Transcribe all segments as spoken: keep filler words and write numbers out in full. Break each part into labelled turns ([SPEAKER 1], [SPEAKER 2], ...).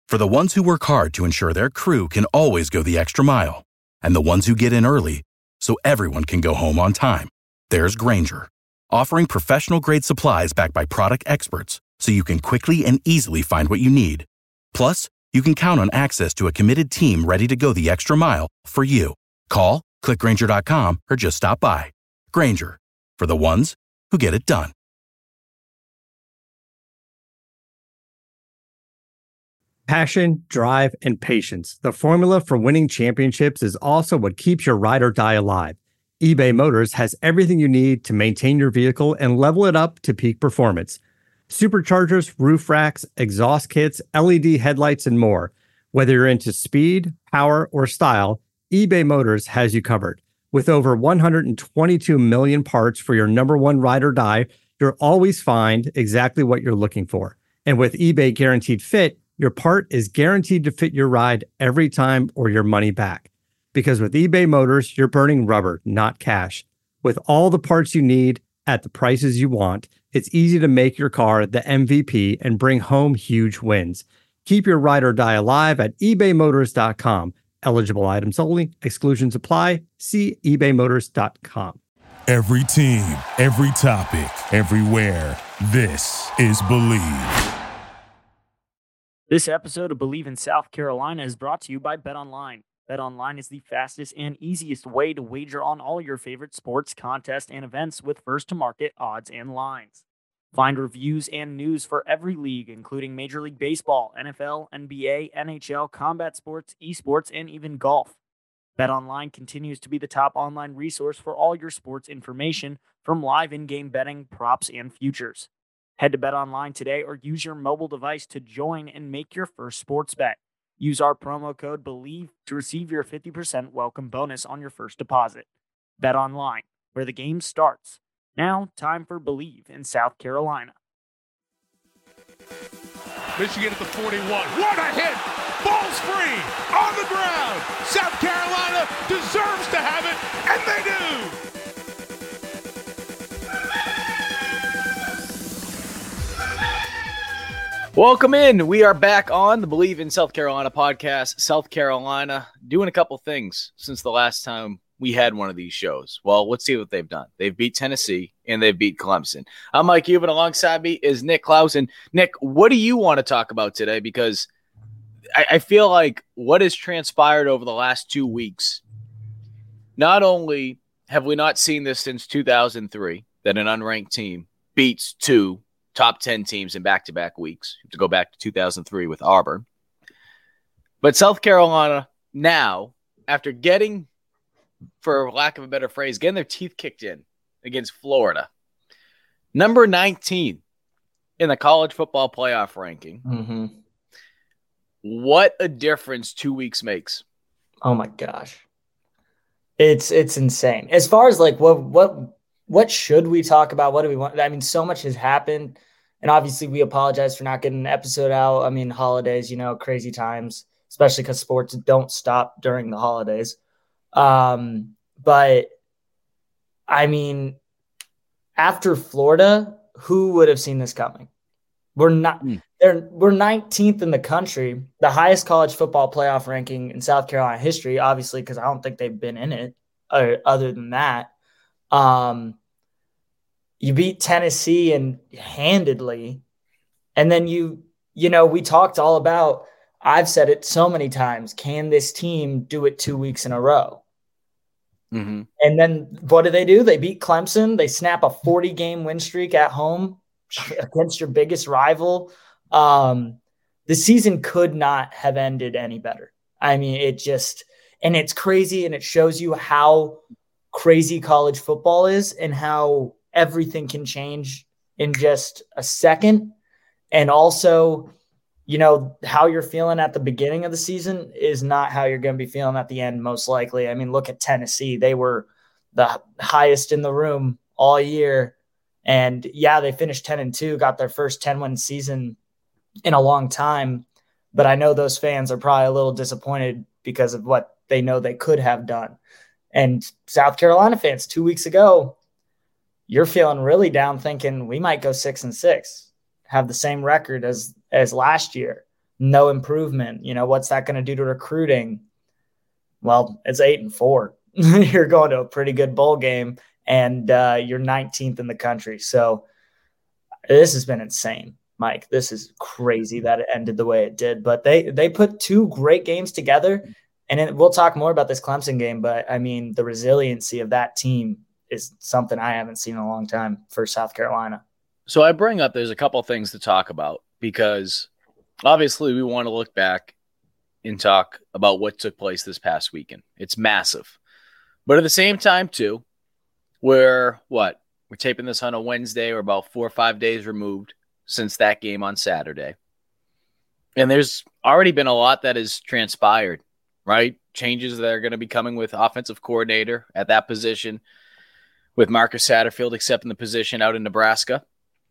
[SPEAKER 1] For the ones who work hard to ensure their crew can always go the extra mile, and the ones who get in early so everyone can go home on time, there's Grainger, offering professional-grade supplies backed by product experts so you can quickly and easily find what you need. Plus, you can count on access to a committed team ready to go the extra mile for you. Call, click Grainger dot com, or just stop by. Grainger, for the ones who get it done.
[SPEAKER 2] Passion, drive, and patience. The formula for winning championships is also what keeps your ride or die alive. eBay Motors has everything you need to maintain your vehicle and level it up to peak performance. Superchargers, roof racks, exhaust kits, L E D headlights, and more. Whether you're into speed, power, or style, eBay Motors has you covered. With over one hundred twenty-two million parts for your number one ride or die, you'll always find exactly what you're looking for. And with eBay Guaranteed Fit, your part is guaranteed to fit your ride every time or your money back. Because with eBay Motors, you're burning rubber, not cash. With all the parts you need at the prices you want, it's easy to make your car the M V P and bring home huge wins. Keep your ride or die alive at ebay motors dot com. Eligible items only. Exclusions apply. See ebay motors dot com.
[SPEAKER 3] Every team, every topic, everywhere. This is Believe.
[SPEAKER 4] This episode of Believe in South Carolina is brought to you by BetOnline. BetOnline is the fastest and easiest way to wager on all your favorite sports, contests, and events with first-to-market odds and lines. Find reviews and news for every league, including Major League Baseball, N F L, N B A, N H L, combat sports, esports, and even golf. BetOnline continues to be the top online resource for all your sports information, from live in-game betting, props, and futures. Head to BetOnline today or use your mobile device to join and make your first sports bet. Use our promo code BELIEVE to receive your fifty percent welcome bonus on your first deposit. BetOnline, where the game starts. Now, time for Believe in South Carolina.
[SPEAKER 5] Michigan at the forty-one. What a hit! Ball's free! On the ground! South Carolina deserves to have it, and they do!
[SPEAKER 6] Welcome in. We are back on the Believe in South Carolina podcast. South Carolina doing a couple things since the last time we had one of these shows. Well, let's see what they've done. They've beat Tennessee and they've beat Clemson. I'm Mike Cuban. Alongside me is Nick Clausen. Nick, what do you want to talk about today? Because I, I feel like what has transpired over the last two weeks, not only have we not seen this since two thousand three, that an unranked team beats two top ten teams in back-to-back weeks, to go back to two thousand three with Auburn. But South Carolina now, after getting, for lack of a better phrase, getting their teeth kicked in against Florida, number nineteen in the college football playoff ranking.
[SPEAKER 7] Mm-hmm.
[SPEAKER 6] What a difference two weeks makes.
[SPEAKER 7] Oh my gosh. It's it's insane. As far as like what what what should we talk about? What do we want? I mean, so much has happened. And obviously, we apologize for not getting an episode out. I mean, holidays, you know, crazy times, especially because sports don't stop during the holidays. Um, but, I mean, after Florida, who would have seen this coming? We're not mm. they're, we're nineteenth in the country, the highest college football playoff ranking in South Carolina history, obviously, because I don't think they've been in it or other than that. Um You beat Tennessee and handedly, and then you, you know, we talked all about, I've said it so many times, can this team do it two weeks in a row?
[SPEAKER 6] Mm-hmm.
[SPEAKER 7] And then what do they do? They beat Clemson. They snap a forty-game win streak at home against your biggest rival. Um, the season could not have ended any better. I mean, it just – and it's crazy, and it shows you how crazy college football is and how – everything can change in just a second. And also, you know, how you're feeling at the beginning of the season is not how you're going to be feeling at the end, most likely. I mean, look at Tennessee. They were the highest in the room all year. And yeah, they finished ten and two, got their first ten win season in a long time. But I know those fans are probably a little disappointed because of what they know they could have done. And South Carolina fans, two weeks ago, you're feeling really down thinking we might go six and six, have the same record as, as last year. no improvement. You know, what's that going to do to recruiting? Well, it's eight and four. You're going to a pretty good bowl game, and uh, you're nineteenth in the country. So this has been insane, Mike. This is crazy that it ended the way it did. But they they put two great games together, and it, we'll talk more about this Clemson game. But I mean, the resiliency of that team is something I haven't seen in a long time for South Carolina.
[SPEAKER 6] So I bring up there's a couple things to talk about because obviously we want to look back and talk about what took place this past weekend. It's massive. But at the same time, too, we're what? We're taping this on a Wednesday. We're about four or five days removed since that game on Saturday. And there's already been a lot that has transpired, right? Changes that are going to be coming with offensive coordinator at that position, with Marcus Satterfield accepting the position out in Nebraska.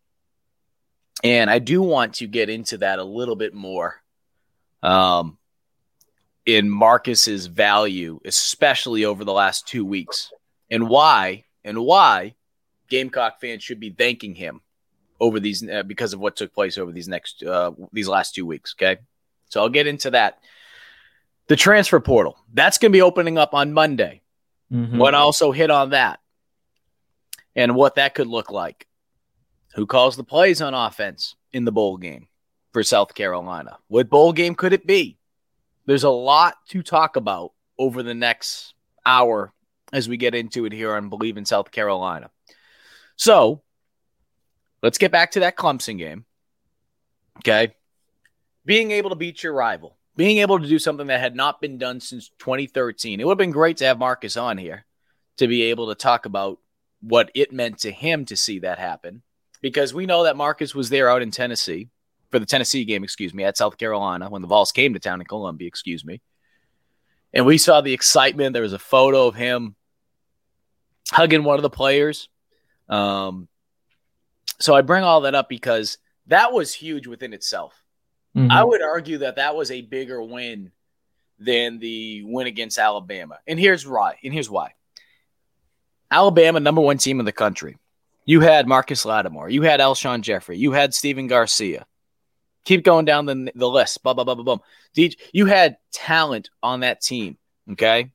[SPEAKER 6] And I do want to get into that a little bit more um, in Marcus's value, especially over the last two weeks, and why and why Gamecock fans should be thanking him over these uh, because of what took place over these next uh, these last two weeks. Okay, so I'll get into that. The transfer portal, that's going to be opening up on Monday. Mm-hmm. Want to also hit on that and what that could look like. Who calls the plays on offense in the bowl game for South Carolina? What bowl game could it be? There's a lot to talk about over the next hour as we get into it here on Believe in South Carolina. So let's get back to that Clemson game. Okay. Being able to beat your rival, being able to do something that had not been done since twenty thirteen. It would have been great to have Marcus on here to be able to talk about what it meant to him to see that happen, because we know that Marcus was there out in Tennessee for the Tennessee game, excuse me, at South Carolina when the Vols came to town in Columbia, excuse me. And we saw the excitement. There was a photo of him hugging one of the players. Um, so I bring all that up because that was huge within itself. Mm-hmm. I would argue that that was a bigger win than the win against Alabama. And here's why. And here's why. Alabama, number one team in the country. You had Marcus Lattimore. You had Alshon Jeffrey. You had Steven Garcia. Keep going down the, the list. Blah, blah, blah, blah, blah. You had talent on that team, okay?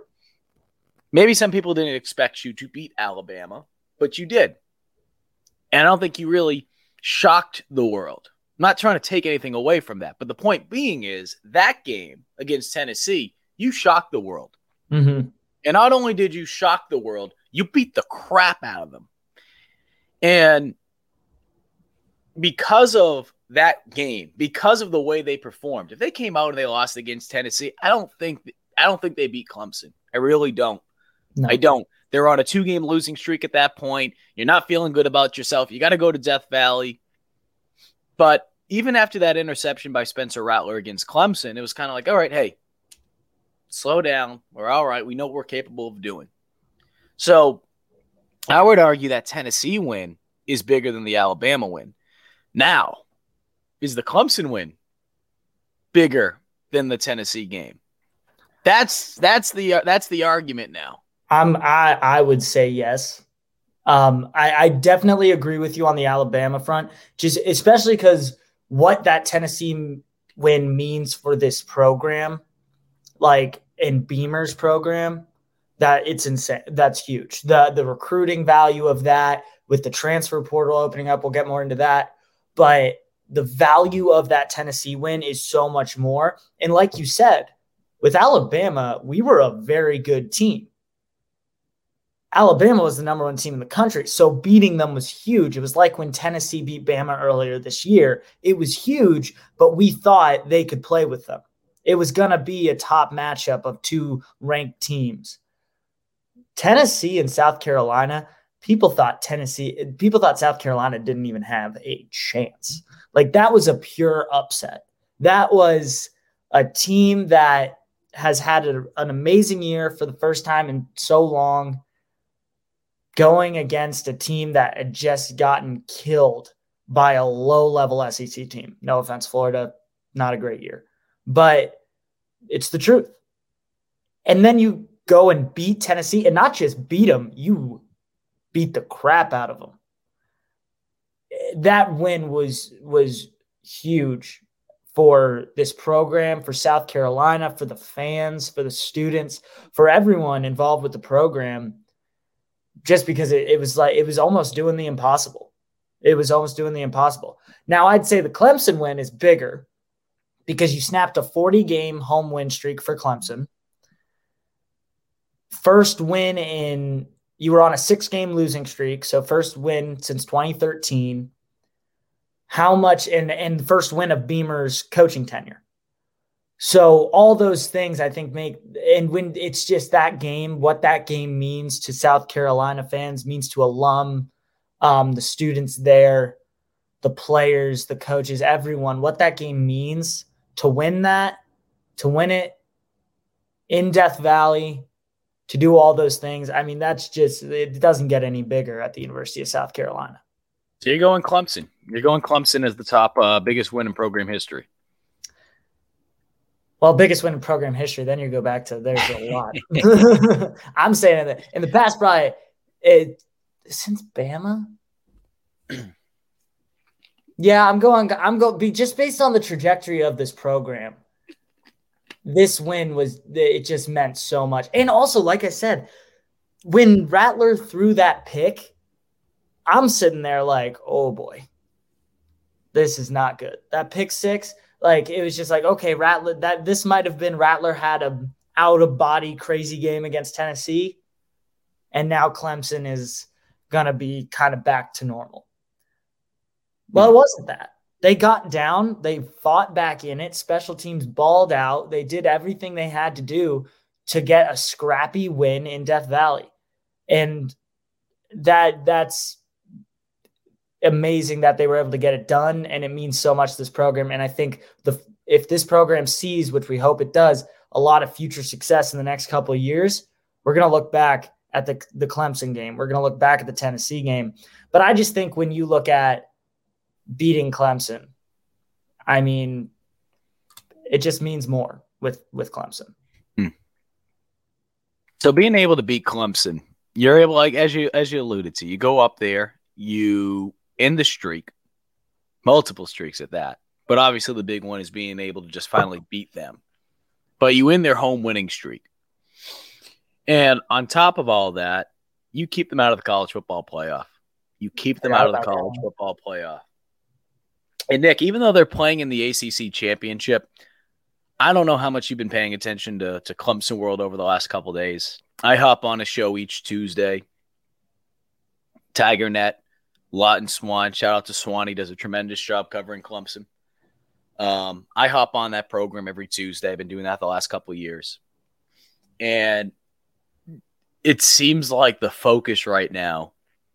[SPEAKER 6] Maybe some people didn't expect you to beat Alabama, but you did. And I don't think you really shocked the world. I'm not trying to take anything away from that, but the point being is that game against Tennessee, you shocked the world.
[SPEAKER 7] Mm-hmm.
[SPEAKER 6] And not only did you shock the world, you beat the crap out of them. And because of that game, because of the way they performed, if they came out and they lost against Tennessee, I don't think I don't think they beat Clemson. I really don't. No. I don't. They're on a two-game losing streak at that point. You're not feeling good about yourself. You got to go to Death Valley. But even after that interception by Spencer Rattler against Clemson, it was kind of like, all right, hey, slow down. We're all right. We know what we're capable of doing. So I would argue that Tennessee win is bigger than the Alabama win. Now, is the Clemson win bigger than the Tennessee game? That's that's the uh, that's the argument now.
[SPEAKER 7] Um, I I would say yes. Um, I, I definitely agree with you on the Alabama front, just especially because what that Tennessee win means for this program, like in Beamer's program, that it's insane. That's huge. The the recruiting value of that with the transfer portal opening up, we'll get more into that. But the value of that Tennessee win is so much more. And like you said, with Alabama, we were a very good team. Alabama was the number one team in the country, so beating them was huge. It was like when Tennessee beat Bama earlier this year. It was huge, but we thought they could play with them. It was going to be a top matchup of two ranked teams. Tennessee and South Carolina, people thought Tennessee, people thought South Carolina didn't even have a chance. Like, that was a pure upset. That was a team that has had a, an amazing year for the first time in so long, going against a team that had just gotten killed by a low-level S E C team. No offense, Florida, not a great year. But it's the truth. And then you go and beat Tennessee, and not just beat them, you beat the crap out of them. That win was was huge for this program, for South Carolina, for the fans, for the students, for everyone involved with the program, just because it, it was like, it was almost doing the impossible. It was almost doing the impossible. Now, I'd say the Clemson win is bigger because you snapped a forty-game home win streak for Clemson. First win in – you were on a six-game losing streak, so first win since twenty thirteen. How much – and and first win of Beamer's coaching tenure. So all those things I think make – and when it's just that game, what that game means to South Carolina fans, means to alum, um, the students there, the players, the coaches, everyone, what that game means to win that, to win it in Death Valley, to do all those things. I mean, that's just – it doesn't get any bigger at the University of South Carolina.
[SPEAKER 6] So you're going Clemson. You're going Clemson as the top uh, biggest win in program history.
[SPEAKER 7] Well, biggest win in program history, then you go back to there's a lot. I'm saying that in the past, probably it, since Bama. Yeah, I'm going. I'm going be just based on the trajectory of this program. This win was it just meant so much, and also, like I said, when Rattler threw that pick, I'm sitting there like, oh boy, this is not good. That pick six. Like, it was just like, okay, Rattler, that this might have been Rattler had a out-of-body crazy game against Tennessee, and now Clemson is going to be kind of back to normal. Well, it wasn't that. They got down. They fought back in it. Special teams balled out. They did everything they had to do to get a scrappy win in Death Valley. And that that's amazing that they were able to get it done, and it means so much to this program. And I think the if this program sees, which we hope it does, a lot of future success in the next couple of years, we're going to look back at the, the Clemson game. We're going to look back at the Tennessee game. But I just think when you look at beating Clemson, I mean, it just means more with, with Clemson.
[SPEAKER 6] Hmm. So being able to beat Clemson, you're able, like, as you, as you alluded to, you go up there, you end the streak, multiple streaks at that. But obviously the big one is being able to just finally beat them. But you end their home winning streak. And on top of all that, you keep them out of the college football playoff. You keep them out of the college football playoff. And Nick, even though they're playing in the A C C championship, I don't know how much you've been paying attention to, to Clemson World over the last couple of days. I hop on a show each Tuesday. TigerNet, Lawton Swan. Shout out to Swan. He does a tremendous job covering Clemson. Um, I hop on that program every Tuesday. I've been doing that the last couple of years. And it seems like the focus right now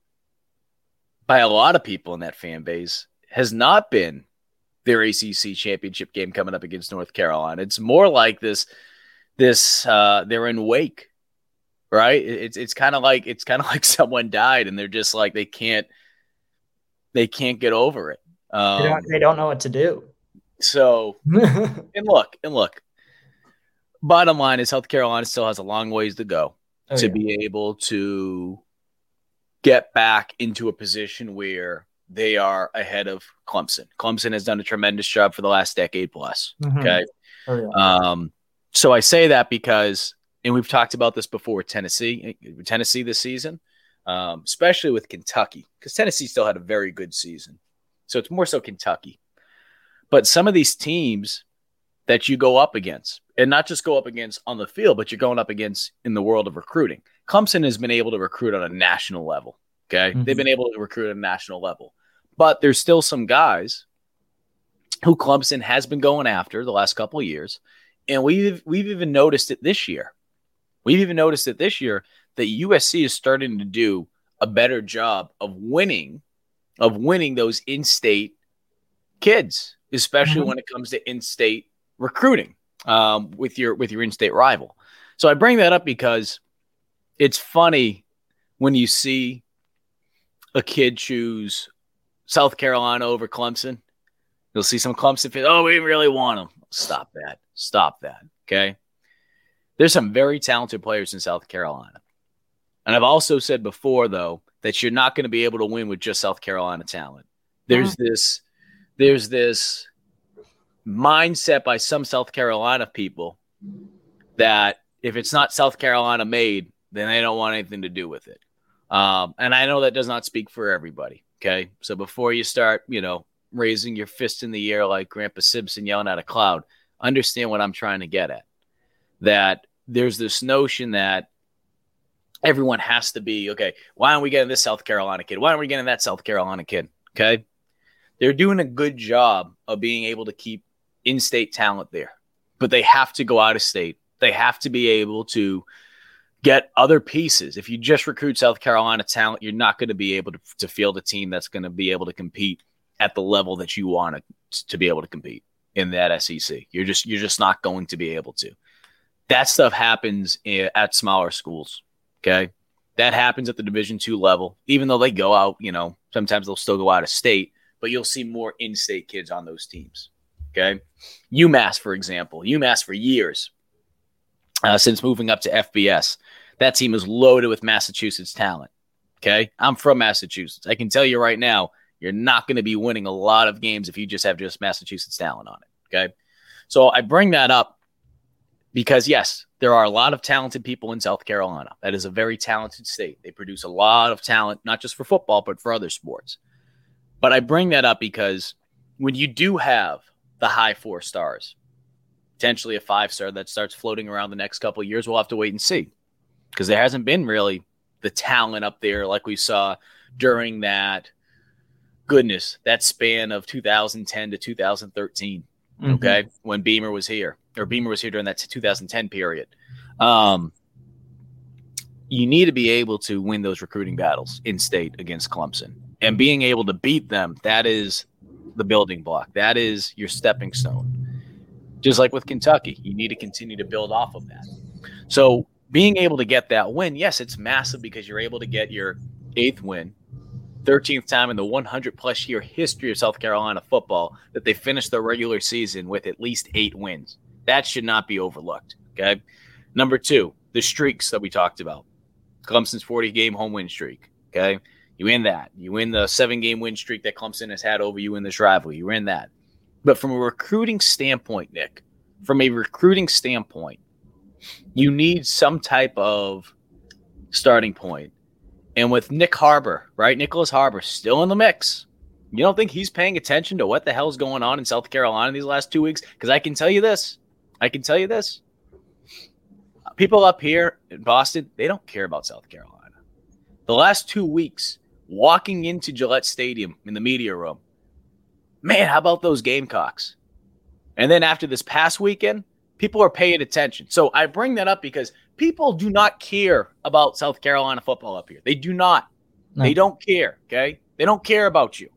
[SPEAKER 6] by a lot of people in that fan base has not been their A C C championship game coming up against North Carolina. It's more like this, this uh, they're in wake, right? It's it's kind of like it's kind of like someone died and they're just like they can't they can't get over it. Um,
[SPEAKER 7] they, don't, they don't know what to do.
[SPEAKER 6] So and look and look. Bottom line is South Carolina still has a long ways to go oh, to yeah. be able to get back into a position where they are ahead of Clemson. Clemson has done a tremendous job for the last decade plus. Mm-hmm. Okay. Oh, yeah. Um, so I say that because, and we've talked about this before, Tennessee, Tennessee this season, um, especially with Kentucky, because Tennessee still had a very good season. So it's more so Kentucky. But some of these teams that you go up against, and not just go up against on the field, but you're going up against in the world of recruiting. Clemson has been able to recruit on a national level. Okay. Mm-hmm. They've been able to recruit at a national level. But there's still some guys who Clemson has been going after the last couple of years. And we've we've even noticed it this year. We've even noticed it this year that U S C is starting to do a better job of winning, of winning those in-state kids, especially mm-hmm. when it comes to in-state recruiting um, with your with your in-state rival. So I bring that up because it's funny when you see a kid choose South Carolina over Clemson. You'll see some Clemson fans, oh, we really want them. Stop that. Stop that. Okay. There's some very talented players in South Carolina. And I've also said before, though, that you're not going to be able to win with just South Carolina talent. There's yeah. this, there's this mindset by some South Carolina people that if it's not South Carolina made, then they don't want anything to do with it. Um, and I know that does not speak for everybody. Okay. So before you start, you know, raising your fist in the air like Grandpa Simpson yelling at a cloud, understand what I'm trying to get at. That there's this notion that everyone has to be, okay, why aren't we getting this South Carolina kid? Why aren't we getting that South Carolina kid? Okay. They're doing a good job of being able to keep in-state talent there, but they have to go out of state. They have to be able to get other pieces. If you just recruit South Carolina talent, you're not going to be able to, to field a team that's going to be able to compete at the level that you want to, to be able to compete in that S E C. You're just, you're just not going to be able to. That stuff happens at smaller schools. Okay. That happens at the Division two level, even though they go out, you know, sometimes they'll still go out of state, but you'll see more in-state kids on those teams. Okay. UMass, for example, UMass for years, uh, since moving up to F B S, that team is loaded with Massachusetts talent. Okay. I'm from Massachusetts. I can tell you right now, you're not going to be winning a lot of games if you just have just Massachusetts talent on it. Okay. So I bring that up because, yes, there are a lot of talented people in South Carolina. That is a very talented state. They produce a lot of talent, not just for football, but for other sports. But I bring that up because when you do have the high four stars, potentially a five-star that starts floating around the next couple of years, we'll have to wait and see. Because there hasn't been really the talent up there like we saw during that, goodness, that span of two thousand ten to two thousand thirteen, mm-hmm. okay, when Beamer was here, or Beamer was here during that two thousand ten period. Um, you need to be able to win those recruiting battles in state against Clemson. And being able to beat them, that is the building block. That is your stepping stone. Just like with Kentucky, you need to continue to build off of that. So being able to get that win, yes, it's massive because you're able to get your eighth win, thirteenth time in the one hundred plus year history of South Carolina football that they finished their regular season with at least eight wins. That should not be overlooked, okay? Number two, the streaks that we talked about. Clemson's forty-game home win streak, okay? You win that. You win the seven-game win streak that Clemson has had over you in this rivalry. You win that. But from a recruiting standpoint, Nick, from a recruiting standpoint, you need some type of starting point. And with Nick Harbor, right, Nicholas Harbor, still in the mix, you don't think he's paying attention to what the hell's going on in South Carolina these last two weeks? Because I can tell you this. I can tell you this. People up here in Boston, they don't care about South Carolina. The last two weeks, walking into Gillette Stadium in the media room, man, how about those Gamecocks? And then after this past weekend, people are paying attention. So I bring that up because people do not care about South Carolina football up here. They do not. No. They don't care, okay? They don't care about you.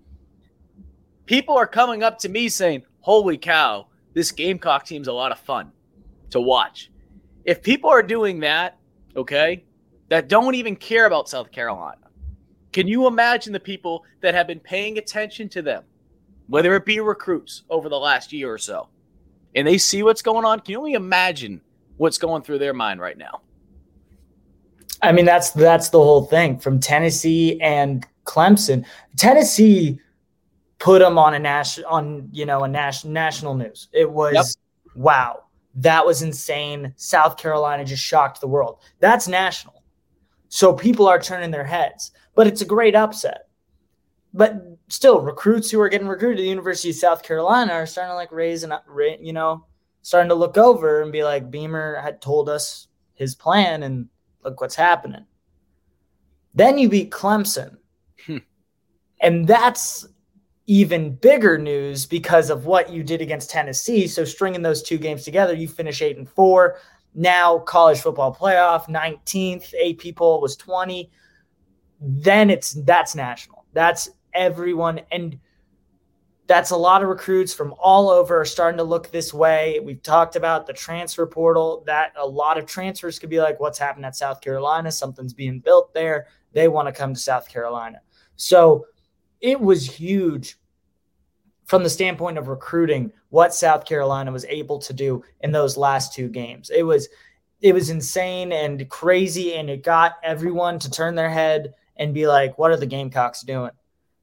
[SPEAKER 6] People are coming up to me saying, holy cow, this Gamecock team's a lot of fun to watch. If people are doing that, okay, that don't even care about South Carolina, can you imagine the people that have been paying attention to them, whether it be recruits over the last year or so, and they see what's going on? Can you only imagine what's going through their mind right now?
[SPEAKER 7] I mean, that's that's the whole thing from Tennessee and Clemson. Tennessee put them on a national, on you know, a national national news. It was yep. Wow, that was insane. South Carolina just shocked the world. That's national, so people are turning their heads. But it's a great upset. But still, recruits who are getting recruited to the University of South Carolina are starting to like raise and you know, starting to look over and be like, Beamer had told us his plan, and look what's happening. Then you beat Clemson, hmm. and that's even bigger news because of what you did against Tennessee. So stringing those two games together, you finish eight and four. Now college football playoff, nineteenth, A P poll was twenty. Then it's that's national. That's everyone, and that's a lot of recruits from all over are starting to look this way. We've talked about the transfer portal, that a lot of transfers could be like, what's happened at South Carolina? Something's being built there. They want to come to South Carolina. So it was huge from the standpoint of recruiting what South Carolina was able to do in those last two games. It was it was insane and crazy, and it got everyone to turn their head and be like, what are the Gamecocks doing?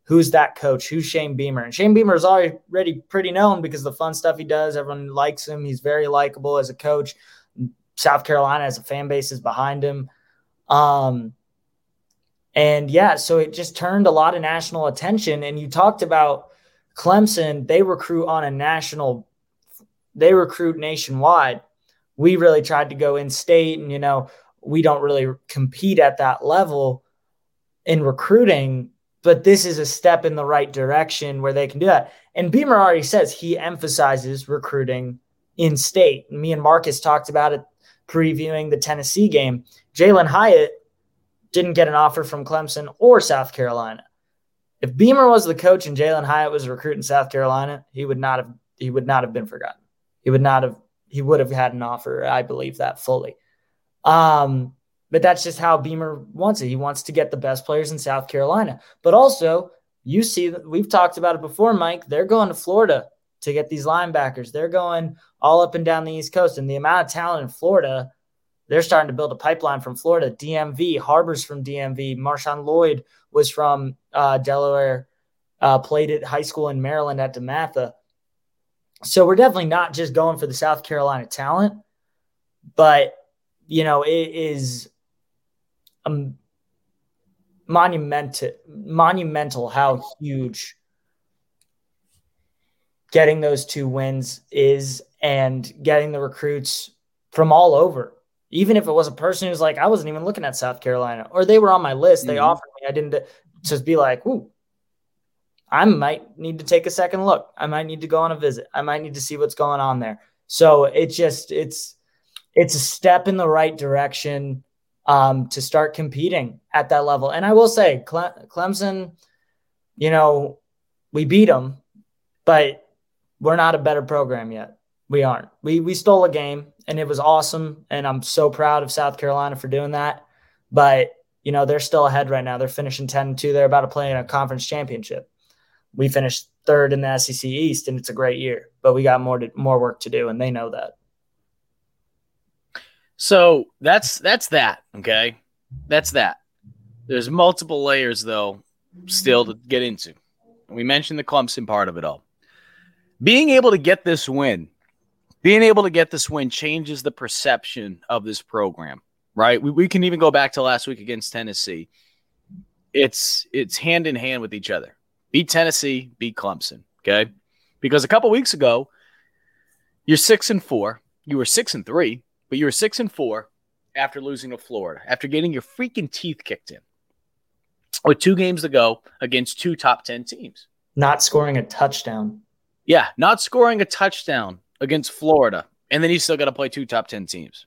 [SPEAKER 7] who's that coach? Who's Shane Beamer? And Shane Beamer is already pretty known because of the fun stuff he does. Everyone likes him. He's very likable as a coach. South Carolina as a fan base is behind him. Um, and yeah, so it just turned a lot of national attention. And you talked about Clemson, they recruit on a national, they recruit nationwide. We really tried to go in state, and, you know, we don't really compete at that level in recruiting, but this is a step in the right direction where they can do that. And Beamer already says he emphasizes recruiting in state. Me and Marcus talked about it previewing the Tennessee game. Jalen Hyatt didn't get an offer from Clemson or South Carolina. If Beamer was the coach and Jalen Hyatt was recruiting South Carolina, he would not have he would not have been forgotten. He would not have he would have had an offer. I believe that fully. Um, but that's just how Beamer wants it. He wants to get the best players in South Carolina. But also, you see that we've talked about it before, Mike. They're going to Florida to get these linebackers. They're going all up and down the East Coast. And the amount of talent in Florida, they're starting to build a pipeline from Florida. D M V, Harbor's from D M V. Marshawn Lloyd was from uh, Delaware, uh, played at high school in Maryland at DeMatha. So we're definitely not just going for the South Carolina talent, but, you know, it is um, monumental, monumental how huge getting those two wins is, and getting the recruits from all over. Even if it was a person who's like, I wasn't even looking at South Carolina, or they were on my list, they mm-hmm. offered me, I didn't just be like, ooh, I might need to take a second look. I might need to go on a visit. I might need to see what's going on there. So it's just, it's, it's a step in the right direction um, to start competing at that level. And I will say Cle- Clemson, you know, we beat them, but we're not a better program yet. We aren't. We we stole a game, and it was awesome, and I'm so proud of South Carolina for doing that. But, you know, they're still ahead right now. They're finishing ten and two. They're about to play in a conference championship. We finished third in the S E C East, and it's a great year. But we got more to, more work to do, and they know that.
[SPEAKER 6] So that's that's that, okay? That's that. There's multiple layers, though, still to get into. We mentioned the Clemson part of it all. Being able to get this win, being able to get this win changes the perception of this program, right? We, we can even go back to last week against Tennessee. It's it's hand in hand with each other. Beat Tennessee, beat Clemson, okay? Because a couple weeks ago, you're six and four. You were six and three, but you were six and four after losing to Florida, after getting your freaking teeth kicked in with two games to go against two top ten teams.
[SPEAKER 7] Not scoring a touchdown.
[SPEAKER 6] Yeah, not scoring a touchdown against Florida, and then you still got to play two top ten teams.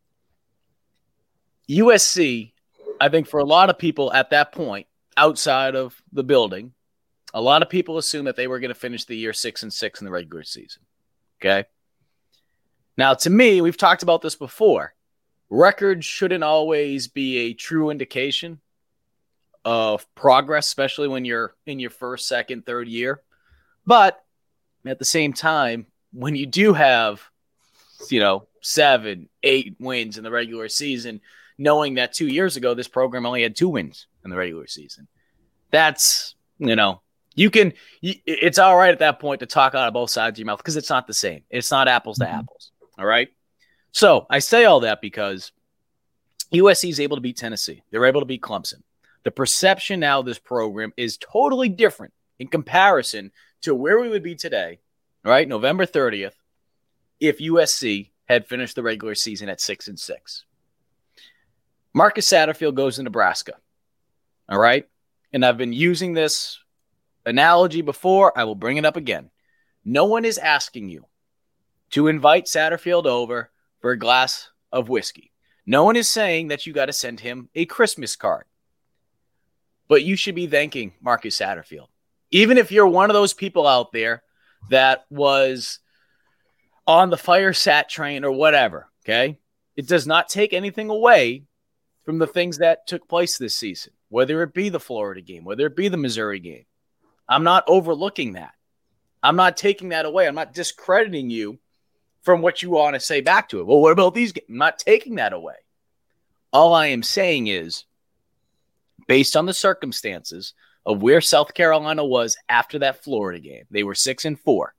[SPEAKER 6] U S C, I think for a lot of people at that point, outside of the building, a lot of people assumed that they were going to finish the year six and six in the regular season. Okay? Now, to me, we've talked about this before. Records shouldn't always be a true indication of progress, especially when you're in your first, second, third year. But at the same time, when you do have, you know, seven, eight wins in the regular season, knowing that two years ago, this program only had two wins in the regular season, that's, you know, you can, it's all right at that point to talk out of both sides of your mouth because it's not the same. It's not apples to mm-hmm. apples. All right. So I say all that because U S C is able to beat Tennessee. They're able to beat Clemson. The perception now of this program is totally different in comparison to where we would be today, right? November thirtieth, if U S C had finished the regular season at six and six. Marcus Satterfield goes to Nebraska. All right. And I've been using this analogy before. I will bring it up again. No one is asking you to invite Satterfield over for a glass of whiskey. No one is saying that you got to send him a Christmas card. But you should be thanking Marcus Satterfield. Even if you're one of those people out there that was on the fire sat train or whatever, okay? It does not take anything away from the things that took place this season, whether it be the Florida game, whether it be the Missouri game. I'm not overlooking that. I'm not taking that away. I'm not discrediting you from what you want to say back to it. Well, what about these games? I'm not taking that away. All I am saying is, based on the circumstances, of where South Carolina was after that Florida game. They were six and four.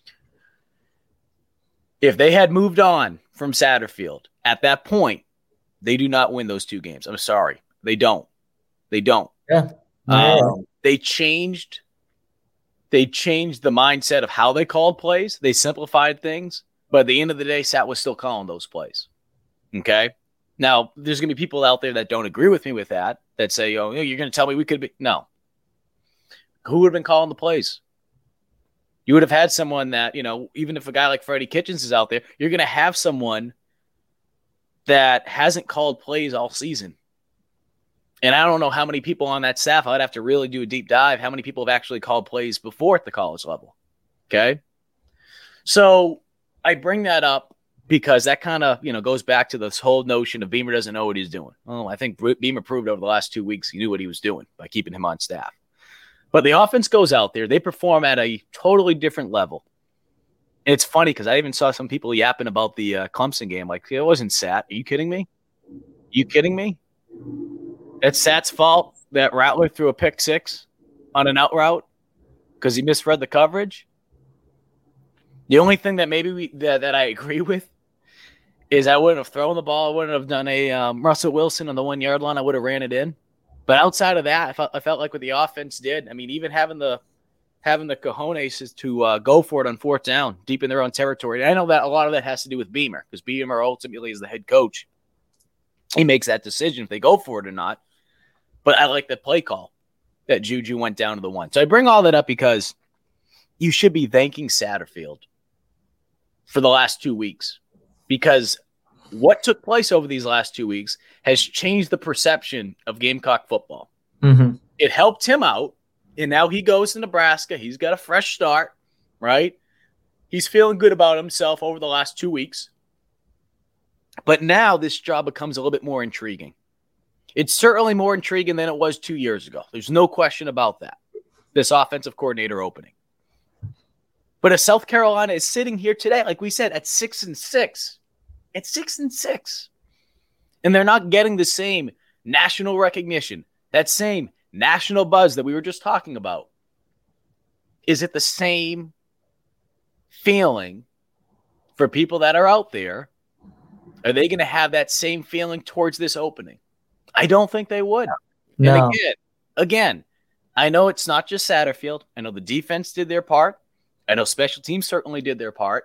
[SPEAKER 6] If they had moved on from Satterfield at that point, they do not win those two games. I'm sorry. They don't. They don't.
[SPEAKER 7] Yeah.
[SPEAKER 6] Um, they changed. They changed the mindset of how they called plays. They simplified things. But at the end of the day, Sat was still calling those plays. Okay? Now, there's going to be people out there that don't agree with me with that, that say, oh, you're going to tell me we could be. No. Who would have been calling the plays? You would have had someone that, you know, even if a guy like Freddie Kitchens is out there, you're going to have someone that hasn't called plays all season. And I don't know how many people on that staff, I'd have to really do a deep dive, how many people have actually called plays before at the college level. Okay? So I bring that up because that kind of, you know, goes back to this whole notion of Beamer doesn't know what he's doing. Oh, I think Beamer proved over the last two weeks he knew what he was doing by keeping him on staff. But the offense goes out there. They perform at a totally different level. And it's funny because I even saw some people yapping about the uh, Clemson game. Like, it wasn't Sat. Are you kidding me? Are you kidding me? It's Sat's fault that Rattler threw a pick six on an out route because he misread the coverage. The only thing that maybe we, that, that I agree with is I wouldn't have thrown the ball. I wouldn't have done a um, Russell Wilson on the one-yard line. I would have ran it in. But outside of that, I felt, I felt like what the offense did, I mean, even having the having the cojones is to uh, go for it on fourth down, deep in their own territory. And I know that a lot of that has to do with Beamer because Beamer ultimately is the head coach. He makes that decision if they go for it or not. But I like the play call that Juju went down to the one. So I bring all that up because you should be thanking Satterfield for the last two weeks because what took place over these last two weeks has changed the perception of Gamecock football.
[SPEAKER 7] Mm-hmm.
[SPEAKER 6] It helped him out, and now he goes to Nebraska. He's got a fresh start, right? He's feeling good about himself over the last two weeks. But now this job becomes a little bit more intriguing. It's certainly more intriguing than it was two years ago. There's no question about that, this offensive coordinator opening. But if South Carolina is sitting here today, like we said, at six and six, at six and six, and they're not getting the same national recognition, that same national buzz that we were just talking about, is it the same feeling for people that are out there? Are they going to have that same feeling towards this opening? I don't think they would.
[SPEAKER 7] No.
[SPEAKER 6] And again, again, I know it's not just Satterfield. I know the defense did their part. I know special teams certainly did their part.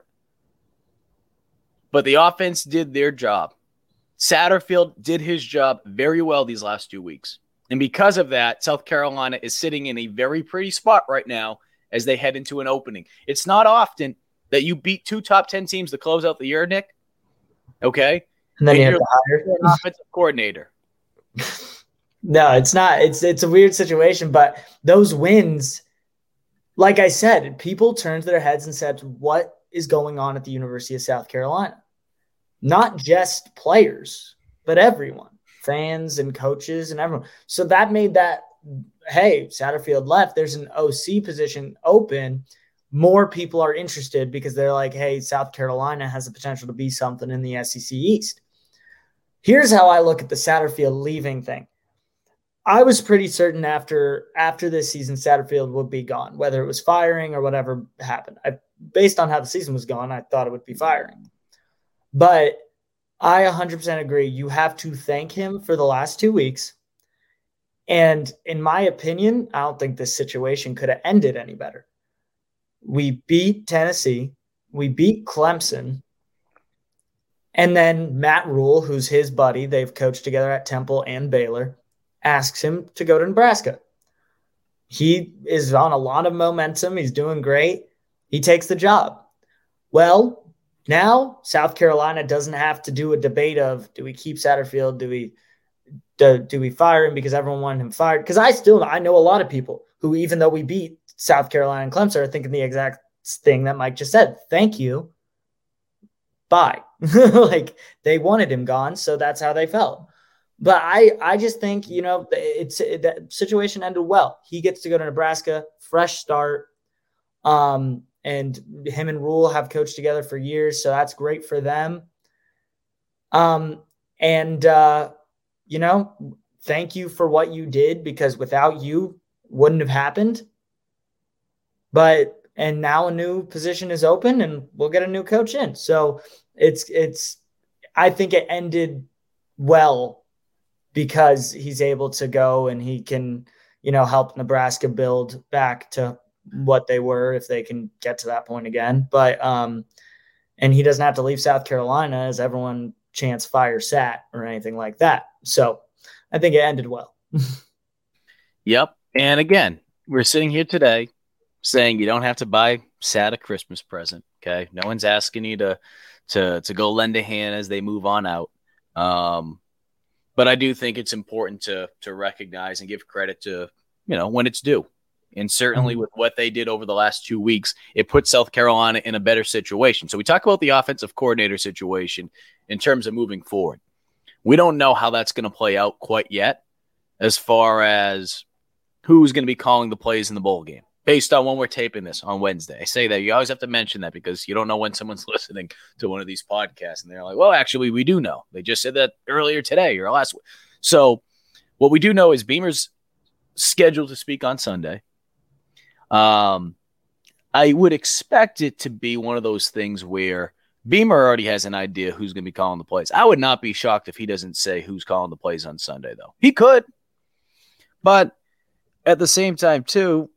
[SPEAKER 6] But the offense did their job. Satterfield did his job very well these last two weeks. And because of that, South Carolina is sitting in a very pretty spot right now as they head into an opening. It's not often that you beat two top ten teams to close out the year, Nick. Okay?
[SPEAKER 7] And then
[SPEAKER 6] and
[SPEAKER 7] you have
[SPEAKER 6] you're
[SPEAKER 7] to hire
[SPEAKER 6] an offensive coordinator.
[SPEAKER 7] No, it's not. It's it's a weird situation, but those wins, like I said, people turned their heads and said, what is going on at the University of South Carolina? Not just players, but everyone, fans and coaches and everyone. So that made that, hey, Satterfield left. There's an O C position open. More people are interested because they're like, hey, South Carolina has the potential to be something in the S E C East. Here's how I look at the Satterfield leaving thing. I was pretty certain after after this season, Satterfield would be gone, whether it was firing or whatever happened. I, based on how the season was going, I thought it would be firing. But I one hundred percent agree. You have to thank him for the last two weeks. And in my opinion, I don't think this situation could have ended any better. We beat Tennessee. We beat Clemson. And then Matt Rule, who's his buddy, they've coached together at Temple and Baylor, asks him to go to Nebraska. He is on a lot of momentum. He's doing great. He takes the job. Well, now South Carolina doesn't have to do a debate of, do we keep Satterfield? Do we do, do we fire him because everyone wanted him fired? Because I still I know a lot of people who, even though we beat South Carolina and Clemson, are thinking the exact thing that Mike just said. Thank you. Bye. Like, they wanted him gone, so that's how they felt. But I, I just think, you know, it's it, that situation ended well. He gets to go to Nebraska, fresh start. Um, and him and Rule have coached together for years, so that's great for them. Um, and, uh, you know, thank you for what you did, because without you, wouldn't have happened. But, and now a new position is open and we'll get a new coach in. So it's, it's, I think it ended well because he's able to go and he can, you know, help Nebraska build back to what they were if they can get to that point again. But, um, and he doesn't have to leave South Carolina as everyone chants fire Sat or anything like that. So I think it ended well.
[SPEAKER 6] Yep. And again, we're sitting here today saying you don't have to buy Sat a Christmas present. Okay. No one's asking you to, to, to go lend a hand as they move on out. Um, but I do think it's important to, to recognize and give credit to, you know, when it's due. And certainly mm-hmm. with what they did over the last two weeks, it puts South Carolina in a better situation. So we talk about the offensive coordinator situation in terms of moving forward. We don't know how that's going to play out quite yet as far as who's going to be calling the plays in the bowl game based on when we're taping this on Wednesday. I say that you always have to mention that because you don't know when someone's listening to one of these podcasts and they're like, well, actually, we do know. They just said that earlier today or last week. So what we do know is Beamer's scheduled to speak on Sunday. Um, I would expect it to be one of those things where Beamer already has an idea who's going to be calling the plays. I would not be shocked if he doesn't say who's calling the plays on Sunday, though. He could. But at the same time, too,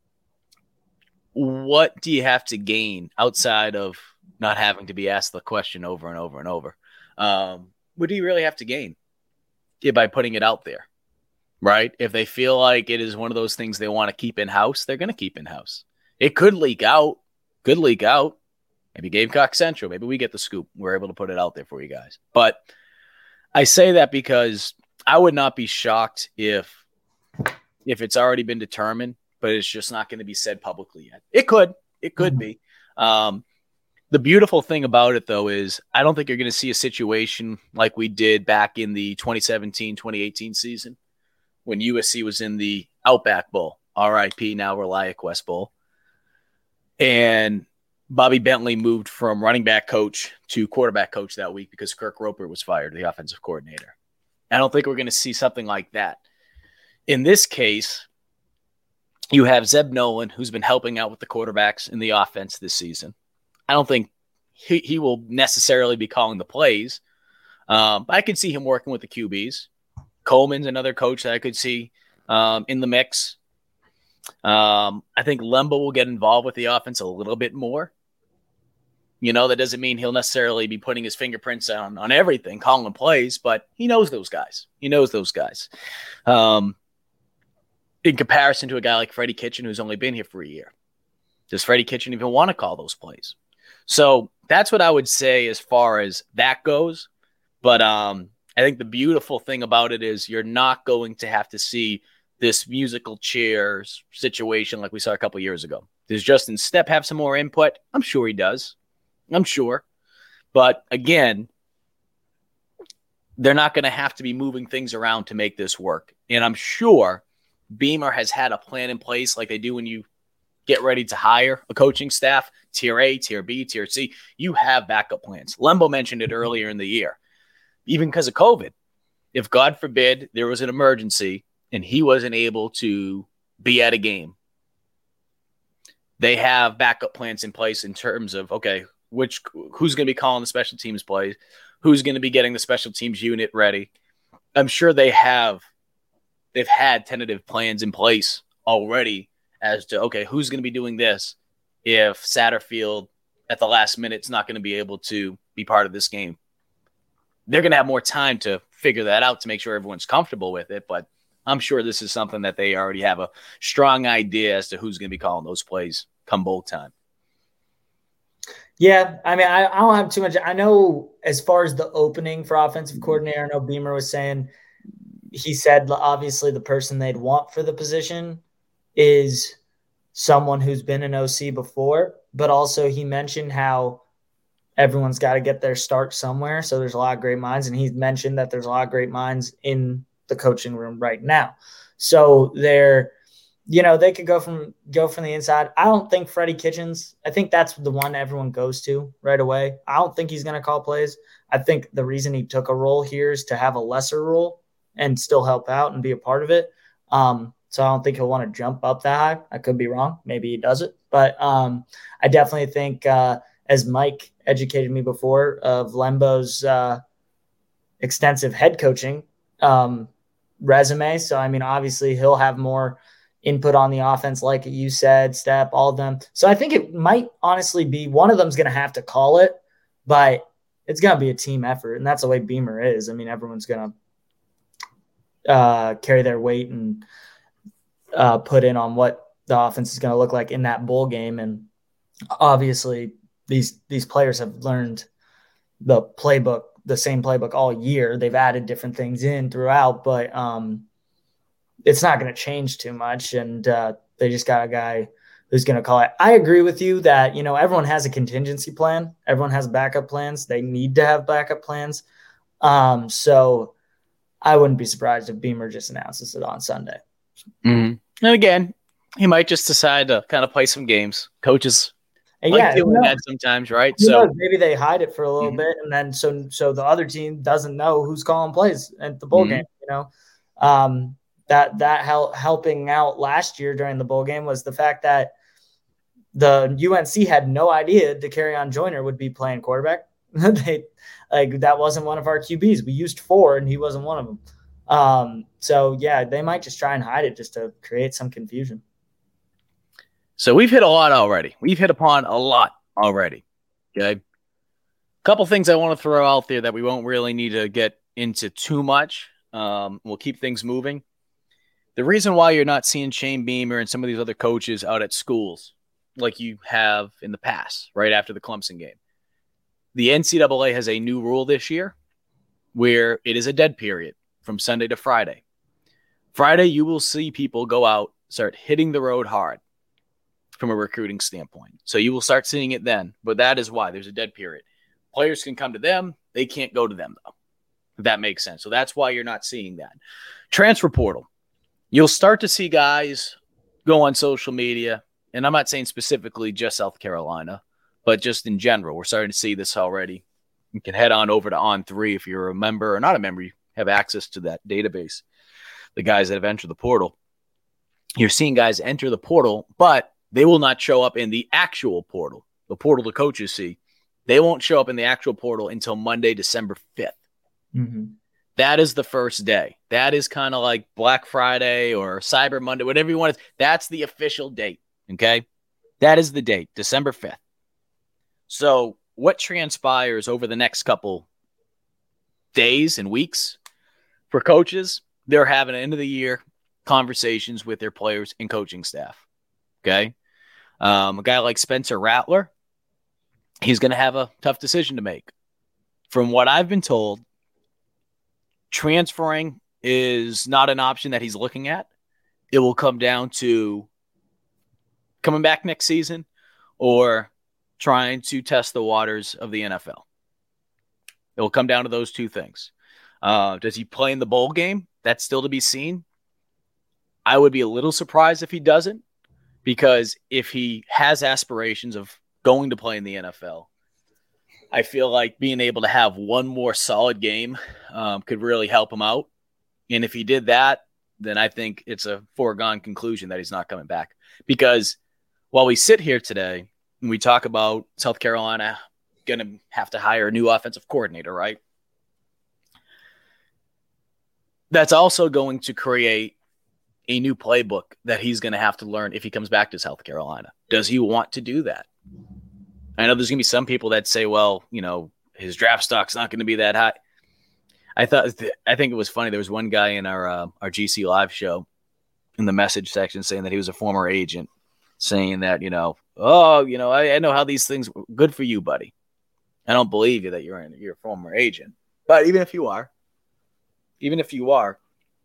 [SPEAKER 6] what do you have to gain outside of not having to be asked the question over and over and over? Um, what do you really have to gain yeah, by putting it out there? Right? If they feel like it is one of those things they want to keep in-house, they're going to keep in-house. It could leak out. Could leak out. Maybe Gamecock Central. Maybe we get the scoop. We're able to put it out there for you guys. But I say that because I would not be shocked if if it's already been determined, but it's just not going to be said publicly yet. It could. It could mm-hmm. be. Um, the beautiful thing about it, though, is I don't think you're going to see a situation like we did back in the twenty seventeen twenty eighteen season, when U S C was in the Outback Bowl, R I P now ReliaQuest Bowl. And Bobby Bentley moved from running back coach to quarterback coach that week because Kirk Roper was fired, the offensive coordinator. I don't think we're going to see something like that. In this case, you have Zeb Nolan, who's been helping out with the quarterbacks in the offense this season. I don't think he, he will necessarily be calling the plays, um, but I could see him working with the Q Bs. Coleman's another coach that I could see um, in the mix. Um, I think Lembo will get involved with the offense a little bit more. You know, that doesn't mean he'll necessarily be putting his fingerprints on, on everything, calling plays, but he knows those guys. He knows those guys. Um, in comparison to a guy like Freddie Kitchen, who's only been here for a year. Does Freddie Kitchen even want to call those plays? So that's what I would say as far as that goes. But um, I think the beautiful thing about it is you're not going to have to see this musical chairs situation like we saw a couple years ago. Does Justin Stepp have some more input? I'm sure he does. I'm sure. But again, they're not going to have to be moving things around to make this work. And I'm sure Beamer has had a plan in place like they do when you get ready to hire a coaching staff, tier A, tier B, tier C. You have backup plans. Lembo mentioned it earlier in the year. Even because of COVID, if God forbid there was an emergency and he wasn't able to be at a game, they have backup plans in place in terms of, okay, which who's going to be calling the special teams plays, who's going to be getting the special teams unit ready. I'm sure they have, they've had tentative plans in place already as to, okay, who's going to be doing this if Satterfield at the last minute is not going to be able to be part of this game. They're going to have more time to figure that out to make sure everyone's comfortable with it. But I'm sure this is something that they already have a strong idea as to who's going to be calling those plays come bowl time.
[SPEAKER 7] Yeah, I mean, I, I don't have too much. I know as far as the opening for offensive coordinator, I know Beamer was saying, he said obviously the person they'd want for the position is someone who's been an O C before, but also he mentioned how everyone's got to get their start somewhere. So there's a lot of great minds. And he mentioned that there's a lot of great minds in the coaching room right now. So they're, you know, they could go from, go from the inside. I don't think Freddie Kitchens, I think that's the one everyone goes to right away. I don't think he's going to call plays. I think the reason he took a role here is to have a lesser role and still help out and be a part of it. Um, so I don't think he'll want to jump up that high. I could be wrong. Maybe he does it. But um, I definitely think, uh, as Mike educated me before, of Lembo's uh, extensive head coaching um, resume. So, I mean, obviously he'll have more input on the offense, like you said, Step, all of them. So I think it might honestly be one of them's going to have to call it, but it's going to be a team effort. And that's the way Beamer is. I mean, everyone's going to uh, carry their weight and uh, put in on what the offense is going to look like in that bowl game. And obviously these, these players have learned the playbook, the same playbook all year. They've added different things in throughout, but um, it's not going to change too much. And uh, they just got a guy who's going to call it. I agree with you that, you know, everyone has a contingency plan. Everyone has backup plans. They need to have backup plans. Um, so I wouldn't be surprised if Beamer just announces it on Sunday.
[SPEAKER 6] Mm-hmm. And again, he might just decide to kind of play some games. Coaches
[SPEAKER 7] and
[SPEAKER 6] like
[SPEAKER 7] yeah,
[SPEAKER 6] doing
[SPEAKER 7] you know,
[SPEAKER 6] that sometimes, right?
[SPEAKER 7] You
[SPEAKER 6] so
[SPEAKER 7] know, maybe they hide it for a little
[SPEAKER 6] mm-hmm.
[SPEAKER 7] bit, and then so so the other team doesn't know who's calling plays at the bowl
[SPEAKER 6] Mm-hmm.
[SPEAKER 7] game. You know, um, that that help, helping out last year during the bowl game was the fact that the U N C had no idea DeCarrion Joyner would be playing quarterback. they like that wasn't one of our Q Bs. We used four, and he wasn't one of them. Um, so yeah, they might just try and hide it just to create some confusion.
[SPEAKER 6] So we've hit a lot already. We've hit upon a lot already. Okay. Couple things I want to throw out there that we won't really need to get into too much. Um, we'll keep things moving. The reason why you're not seeing Shane Beamer and some of these other coaches out at schools like you have in the past, right after the Clemson game. The N C double A has a new rule this year where it is a dead period from Sunday to Friday. Friday, you will see people go out, start hitting the road hard from a recruiting standpoint. So you will start seeing it then, but that is why there's a dead period. Players can come to them. They can't go to them, though, if that makes sense. So that's why you're not seeing that. Transfer portal. You'll start to see guys go on social media, and I'm not saying specifically just South Carolina, but just in general. We're starting to see this already. You can head on over to On three if you're a member or not a member. You have access to that database, the guys that have entered the portal. You're seeing guys enter the portal, but they will not show up in the actual portal, the portal the coaches see. They won't show up in the actual portal until Monday, December fifth.
[SPEAKER 7] Mm-hmm.
[SPEAKER 6] That is the first day. That is kind of like Black Friday or Cyber Monday, whatever you want. That's the official date, okay? That is the date, December fifth. So what transpires over the next couple days and weeks for coaches, they're having end of the year conversations with their players and coaching staff, okay? Um, a guy like Spencer Rattler, he's going to have a tough decision to make. From what I've been told, transferring is not an option that he's looking at. It will come down to coming back next season or trying to test the waters of the N F L. It will come down to those two things. Uh, does he play in the bowl game? That's still to be seen. I would be a little surprised if he doesn't, because if he has aspirations of going to play in the N F L, I feel like being able to have one more solid game um, could really help him out. And if he did that, then I think it's a foregone conclusion that he's not coming back. Because while we sit here today and we talk about South Carolina going to have to hire a new offensive coordinator, right? That's also going to create a new playbook that he's going to have to learn if he comes back to South Carolina. Does he want to do that? I know there's going to be some people that say, well, you know, his draft stock's not going to be that high. I thought, I think it was funny. There was one guy in our, uh, our G C Live show in the message section saying that he was a former agent, saying that, you know, oh, you know, I, I know how these things, good for you, buddy. I don't believe you that you're, in, you're a former agent, but even if you are, even if you are,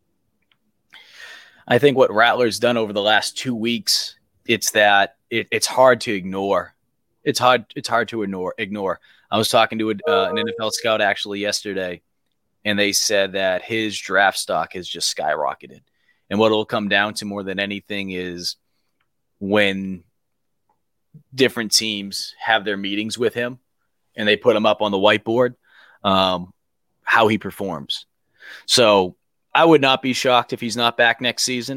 [SPEAKER 6] I think what Rattler's done over the last two weeks, it's that it, it's hard to ignore. It's hard. It's hard to ignore. Ignore. I was talking to a, uh, an N F L scout actually yesterday, and they said that his draft stock has just skyrocketed. And what it'll come down to more than anything is when different teams have their meetings with him and they put him up on the whiteboard, um, how he performs. So I would not be shocked if he's not back next season.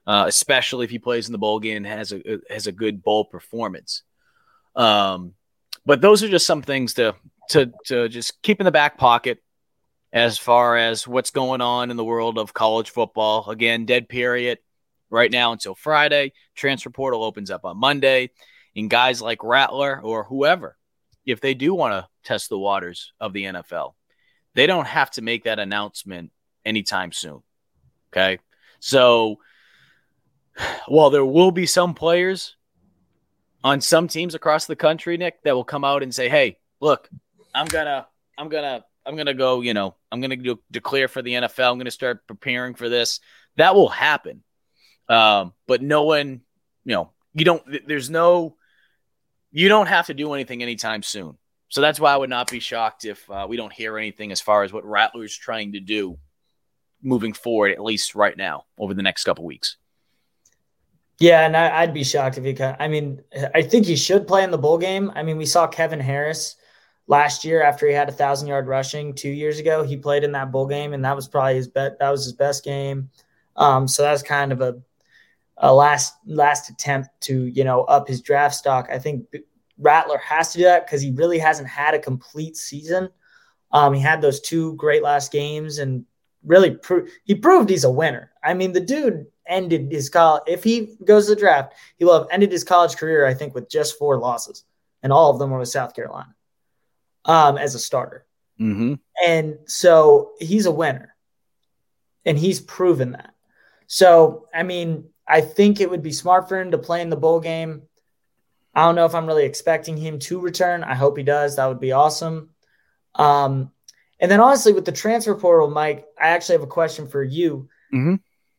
[SPEAKER 6] uh, especially if he plays in the bowl game and has a has a good bowl performance. Um, but those are just some things to to to just keep in the back pocket as far as what's going on in the world of college football. Again, dead period right now until Friday. Transfer portal opens up on Monday, and guys like Rattler or whoever, if they do want to test the waters of the N F L, they don't have to make that announcement anytime soon. Okay. So while there will be some players on some teams across the country, Nick, that will come out and say, hey, look, I'm going to, I'm going to, I'm going to go, you know, I'm going to declare for the N F L. I'm going to start preparing for this. That will happen. Um, but no one, you know, you don't, there's no, you don't have to do anything anytime soon. So that's why I would not be shocked if uh, we don't hear anything as far as what Rattler's trying to do moving forward, at least right now, over the next couple weeks.
[SPEAKER 7] Yeah, and I, I'd be shocked if he can. I mean, I think he should play in the bowl game. I mean, we saw Kevin Harris last year after he had a thousand yard rushing two years ago. He played in that bowl game, and that was probably his bet. That was his best game. Um, so that's kind of a a last last attempt to, you know, up his draft stock. I think Rattler has to do that because he really hasn't had a complete season. Um, he had those two great last games and really pro- he proved he's a winner. I mean, the dude ended his college. If he goes to the draft, he will have ended his college career, I think, with just four losses, and all of them were with South Carolina um, as a starter.
[SPEAKER 6] Mm-hmm.
[SPEAKER 7] And so he's a winner, and he's proven that. So, I mean, I think it would be smart for him to play in the bowl game. I don't know if I'm really expecting him to return. I hope he does. That would be awesome. Um, and then honestly, with the transfer portal, Mike, I actually have a question for you.
[SPEAKER 6] Mm-hmm.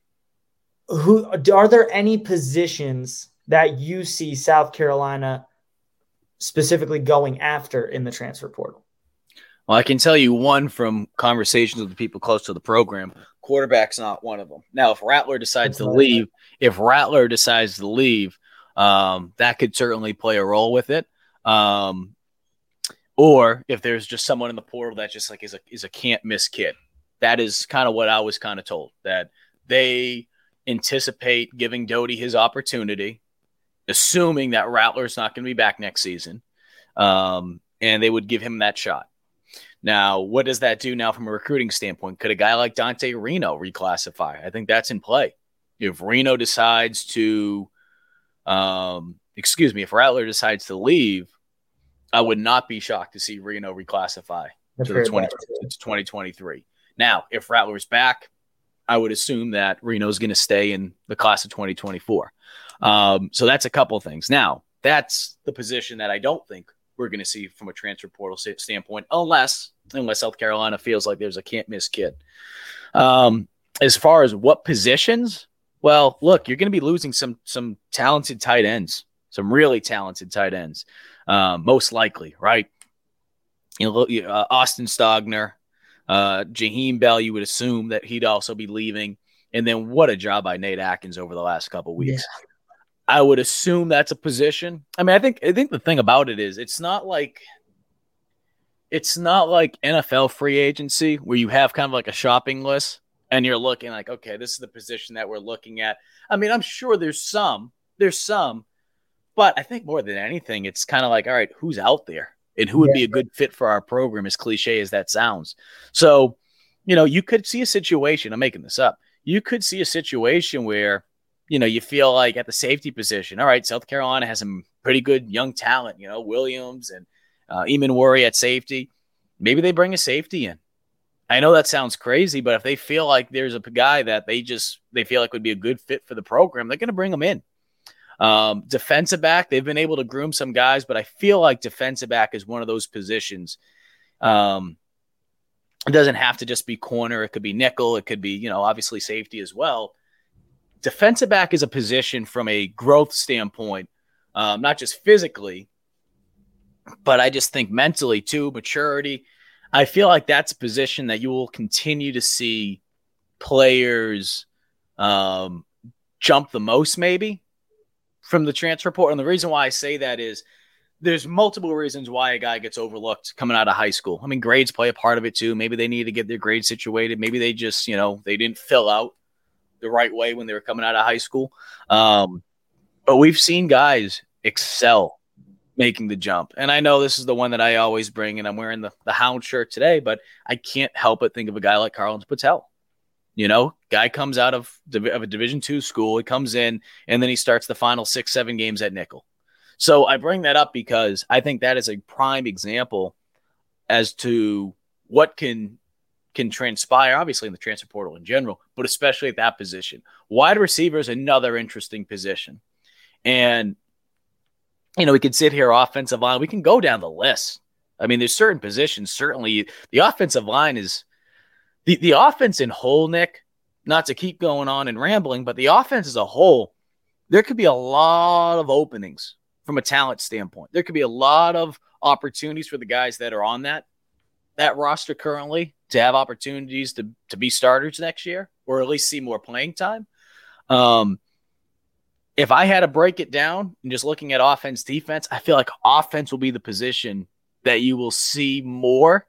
[SPEAKER 7] Who are there any positions that you see South Carolina specifically going after in the transfer portal?
[SPEAKER 6] Well, I can tell you one from conversations with the people close to the program. Quarterback's not one of them. Now, if Rattler decides That's to right. leave, if Rattler decides to leave, um, that could certainly play a role with it. Um, or if there's just someone in the portal that just like is a is a can't miss kid. That is kind of what I was kind of told, that they anticipate giving Doty his opportunity, assuming that Rattler's not going to be back next season, um, and they would give him that shot. Now, what does that do now from a recruiting standpoint? Could a guy like Dante Reno reclassify? I think that's in play. If Reno decides to, um, excuse me, if Rattler decides to leave, I would not be shocked to see Reno reclassify to the twenty, to twenty twenty-three. Now, if Rattler's back, I would assume that Reno's going to stay in the class of twenty twenty-four. Um, so that's a couple of things. Now, that's the position that I don't think we're going to see from a transfer portal standpoint, unless unless South Carolina feels like there's a can't-miss kid. Um, as far as what positions, well, look, you're going to be losing some some talented tight ends, some really talented tight ends, um, most likely, right? You know, uh, Austin Stogner, uh, Jaheim Bell, you would assume that he'd also be leaving. And then what a job by Nate Atkins over the last couple of weeks. Yeah. I would assume that's a position. I mean, I think I think the thing about it is it's not like it's not like N F L free agency where you have kind of like a shopping list and you're looking like, okay, this is the position that we're looking at. I mean, I'm sure there's some, there's some, but I think more than anything, it's kind of like, all right, who's out there and who would yeah. be a good fit for our program, as cliche as that sounds. So, you know, you could see a situation, I'm making this up. You could see a situation where, you know, you feel like at the safety position, all right, South Carolina has some pretty good young talent, you know, Williams and uh, Eamon Worry at safety. Maybe they bring a safety in. I know that sounds crazy, but if they feel like there's a guy that they just, they feel like would be a good fit for the program, they're going to bring him in. Um, defensive back, they've been able to groom some guys, but I feel like defensive back is one of those positions. Um, it doesn't have to just be corner. It could be nickel. It could be, you know, obviously safety as well. Defensive back is a position from a growth standpoint, um, not just physically, but I just think mentally too, maturity. I feel like that's a position that you will continue to see players um, jump the most maybe from the transfer portal. And the reason why I say that is there's multiple reasons why a guy gets overlooked coming out of high school. I mean, grades play a part of it too. Maybe they need to get their grades situated. Maybe they just, you know, they didn't fill out the right way when they were coming out of high school. Um, but we've seen guys excel making the jump. And I know this is the one that I always bring, and I'm wearing the, the Hound shirt today, but I can't help but think of a guy like Carlton Patel. You know, guy comes out of, of a Division two school, he comes in, and then he starts the final six, seven games at nickel. So I bring that up because I think that is a prime example as to what can can transpire, obviously in the transfer portal in general, but especially at that position. Wide receiver is another interesting position. And, you know, we can sit here, offensive line, we can go down the list. I mean, there's certain positions, certainly the offensive line is the, the offense in whole, Nick, not to keep going on and rambling, but the offense as a whole, there could be a lot of openings from a talent standpoint. There could be a lot of opportunities for the guys that are on that, that roster currently to have opportunities to, to be starters next year, or at least see more playing time. Um, if I had to break it down and just looking at offense, defense, I feel like offense will be the position that you will see more,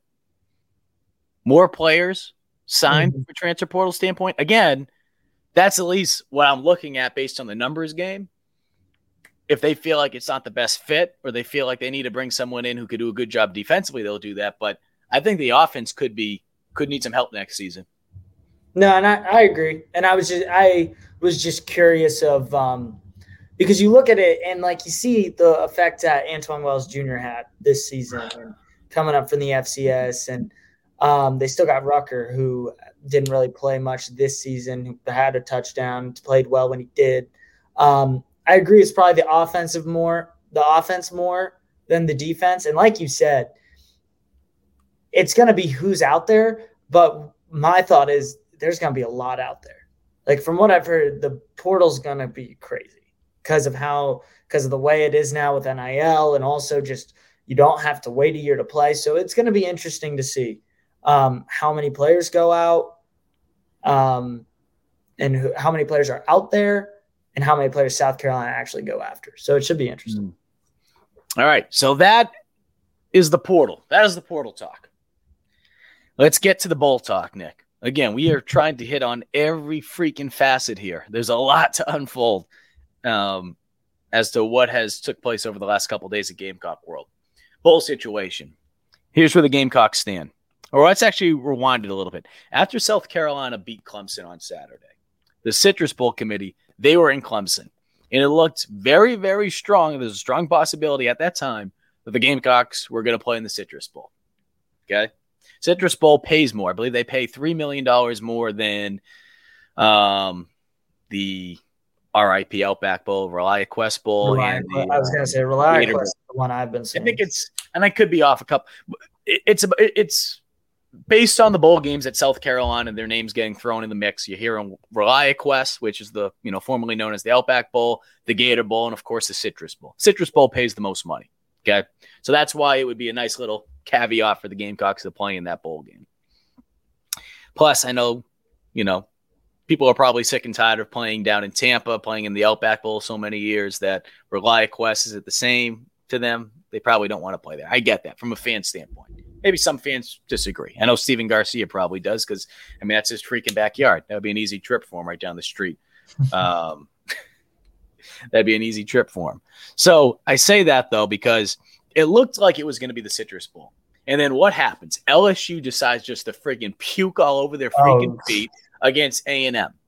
[SPEAKER 6] more players signed mm-hmm. from a transfer portal standpoint. Again, that's at least what I'm looking at based on the numbers game. If they feel like it's not the best fit, or they feel like they need to bring someone in who could do a good job defensively, they'll do that. But I think the offense could be could need some help next season.
[SPEAKER 7] No, and I, I agree. And I was just I was just curious of um, because you look at it and like you see the effect that Antoine Wells Junior had this season and coming up from the F C S, and um, they still got Rucker, who didn't really play much this season, who had a touchdown, played well when he did. Um, I agree, it's probably the offensive more, the offense more than the defense. And like you said, it's going to be who's out there, but my thought is there's going to be a lot out there. Like from what I've heard, the portal's going to be crazy because of how, because of the way it is now with N I L, and also just you don't have to wait a year to play. So it's going to be interesting to see um, how many players go out um, and who, how many players are out there and how many players South Carolina actually go after. So it should be interesting.
[SPEAKER 6] All right. So that is the portal. That is the portal talk. Let's get to the bowl talk, Nick. Again, we are trying to hit on every freaking facet here. There's a lot to unfold um, as to what has took place over the last couple of days at Gamecock World. Bowl situation. Here's where the Gamecocks stand. Or let's actually rewind it a little bit. After South Carolina beat Clemson on Saturday, the Citrus Bowl committee, they were in Clemson. And it looked very, very strong. There's a strong possibility at that time that the Gamecocks were going to play in the Citrus Bowl. Okay? Citrus Bowl pays more. I believe they pay three million dollars more than um, the R I P Outback Bowl, ReliaQuest Bowl.
[SPEAKER 7] Relia,
[SPEAKER 6] and the,
[SPEAKER 7] I was going to say ReliaQuest is the one I've been seeing.
[SPEAKER 6] I think it's, and I could be off a couple. It, it's it's based on the bowl games at South Carolina, their names getting thrown in the mix. You hear on ReliaQuest, which is the, you know, formerly known as the Outback Bowl, the Gator Bowl, and of course the Citrus Bowl. Citrus Bowl pays the most money. Okay. So that's why it would be a nice little caveat for the Gamecocks to play in that bowl game. Plus, I know, you know, people are probably sick and tired of playing down in Tampa, playing in the Outback Bowl so many years that ReliaQuest is it the same to them. They probably don't want to play there. I get that from a fan standpoint. Maybe some fans disagree. I know Steven Garcia probably does because, I mean, that's his freaking backyard. That would be an easy trip for him right down the street. Um, that'd be an easy trip for him. So I say that, though, because it looked like it was going to be the Citrus Bowl. And then what happens? L S U decides just to freaking puke all over their freaking oh. feet against A and M.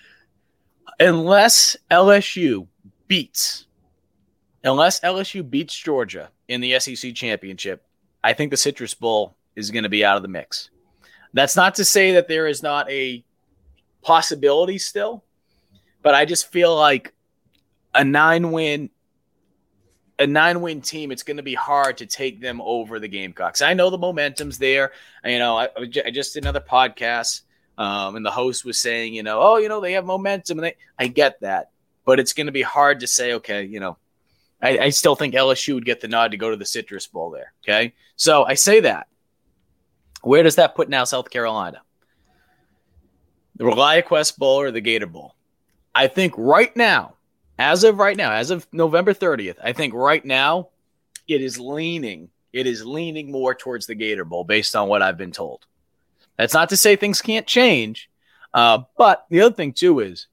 [SPEAKER 6] Unless L S U beats, unless L S U beats Georgia in the S E C championship, I think the Citrus Bowl is going to be out of the mix. That's not to say that there is not a possibility still, but I just feel like a nine-win a nine-win team, it's going to be hard to take them over the Gamecocks. I know the momentum's there. You know, I, I just did another podcast, um, and the host was saying, you know, oh, you know, they have momentum. And they, I get that. But it's going to be hard to say, okay, you know, I, I still think L S U would get the nod to go to the Citrus Bowl there, okay? So I say that. Where does that put now South Carolina? The ReliaQuest Bowl or the Gator Bowl? I think right now, As of right now, as of November thirtieth, I think right now it is leaning, it is leaning more towards the Gator Bowl based on what I've been told. That's not to say things can't change. Uh, but the other thing, too, is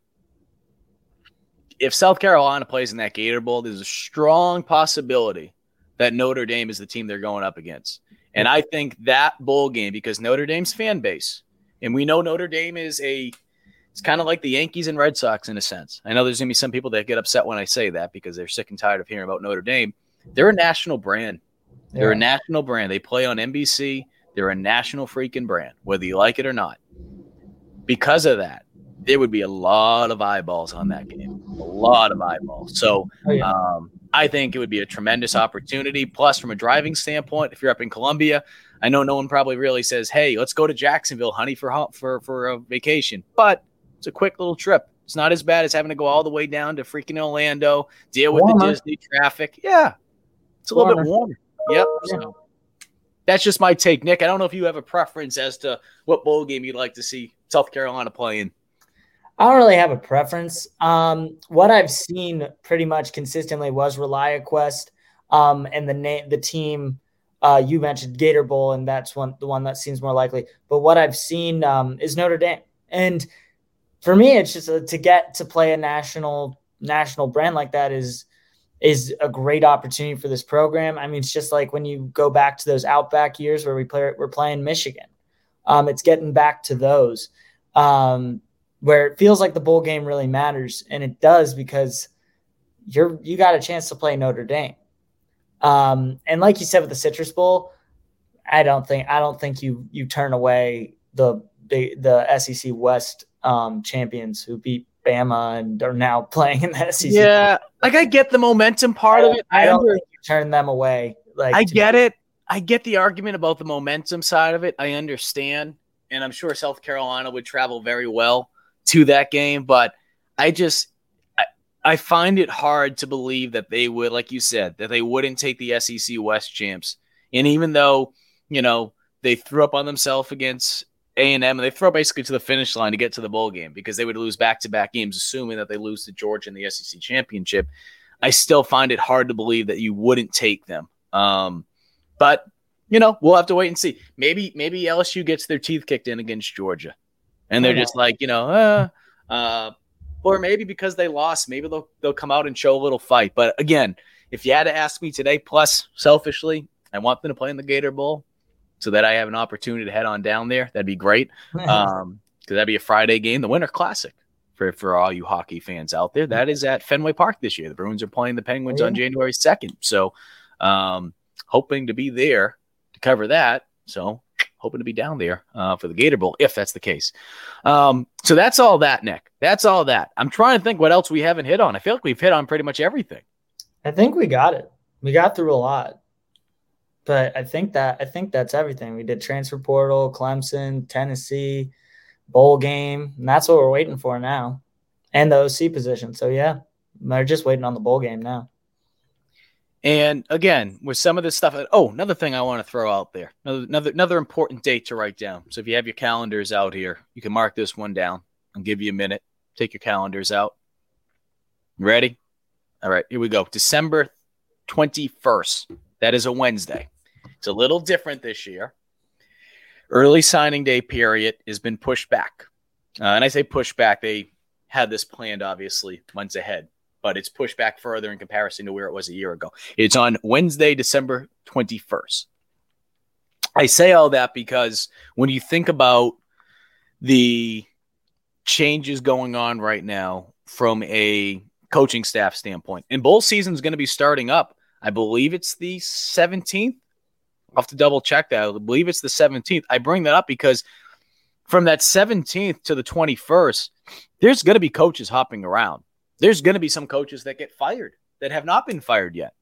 [SPEAKER 6] if South Carolina plays in that Gator Bowl, there's a strong possibility that Notre Dame is the team they're going up against. And I think that bowl game, because Notre Dame's fan base, and we know Notre Dame is a – it's kind of like the Yankees and Red Sox in a sense. I know there's going to be some people that get upset when I say that because they're sick and tired of hearing about Notre Dame. They're a national brand. They're yeah. a national brand. They play on N B C. They're a national freaking brand, whether you like it or not. Because of that, there would be a lot of eyeballs on that game, a lot of eyeballs. So oh, yeah. um, I think it would be a tremendous opportunity. Plus, from a driving standpoint, if you're up in Columbia, I know no one probably really says, hey, let's go to Jacksonville, honey, for for for a vacation. But it's a quick little trip. It's not as bad as having to go all the way down to freaking Orlando, deal with warmer. the Disney traffic. Yeah, it's a warmer. little bit warmer. Yep. Yeah. So that's just my take, Nick. I don't know if you have a preference as to what bowl game you'd like to see South Carolina playing.
[SPEAKER 7] I don't really have a preference. Um, what I've seen pretty much consistently was ReliaQuest, um, and the name, the team uh, you mentioned, Gator Bowl, and that's one the one that seems more likely. But what I've seen um, is Notre Dame, and for me, it's just a, to get to play a national national brand like that is is a great opportunity for this program. I mean, it's just like when you go back to those Outback years where we play we're playing Michigan. Um, it's getting back to those. Um, where it feels like the bowl game really matters, and it does because you're you got a chance to play Notre Dame. Um, and like you said with the Citrus Bowl, I don't think I don't think you you turn away the the, the S E C West um, champions who beat Bama and are now playing in the S E C.
[SPEAKER 6] Yeah, like I get the momentum part of it.
[SPEAKER 7] I, I don't think you turn them away. Like
[SPEAKER 6] I get it. I get the argument about the momentum side of it. I understand, and I'm sure South Carolina would travel very well to that game, but I just I, I find it hard to believe that they would, like you said, that they wouldn't take the S E C West champs. And even though, you know, they threw up on themselves against A and M, and they throw basically to the finish line to get to the bowl game because they would lose back-to-back games, assuming that they lose to Georgia in the S E C championship, I still find it hard to believe that you wouldn't take them. Um, but, you know, we'll have to wait and see. Maybe maybe L S U gets their teeth kicked in against Georgia. And they're just like, you know, uh, uh, or maybe because they lost, maybe they'll they'll come out and show a little fight. But again, if you had to ask me today, plus selfishly, I want them to play in the Gator Bowl so that I have an opportunity to head on down there. That'd be great. Um, because that'd be a Friday game, the Winter Classic for, for all you hockey fans out there. That is at Fenway Park this year. The Bruins are playing the Penguins oh, yeah. on January second. So um, hoping to be there to cover that. So hoping to be down there uh, for the Gator Bowl, if that's the case. Um, so that's all that, Nick. That's all that. I'm trying to think what else we haven't hit on. I feel like we've hit on pretty much everything.
[SPEAKER 7] I think we got it. We got through a lot. But I think that I think that's everything. We did transfer portal, Clemson, Tennessee, bowl game, and that's what we're waiting for now. And the O C position. So, yeah, they're just waiting on the bowl game now.
[SPEAKER 6] And again, with some of this stuff, oh, another thing I want to throw out there, another, another another important date to write down. So if you have your calendars out here, you can mark this one down. I'll give you a minute. Take your calendars out. Ready? All right, here we go. December twenty-first. That is a Wednesday. It's a little different this year. Early signing day period has been pushed back. Uh, and I say pushed back. They had this planned, obviously, months ahead. But it's pushed back further in comparison to where it was a year ago. It's on Wednesday, December twenty-first. I say all that because when you think about the changes going on right now from a coaching staff standpoint, and bowl season is going to be starting up. I believe it's the seventeenth. I'll have to double check that. I believe it's the seventeenth. I bring that up because from that seventeenth to the twenty-first, there's going to be coaches hopping around. There's going to be some coaches that get fired that have not been fired yet.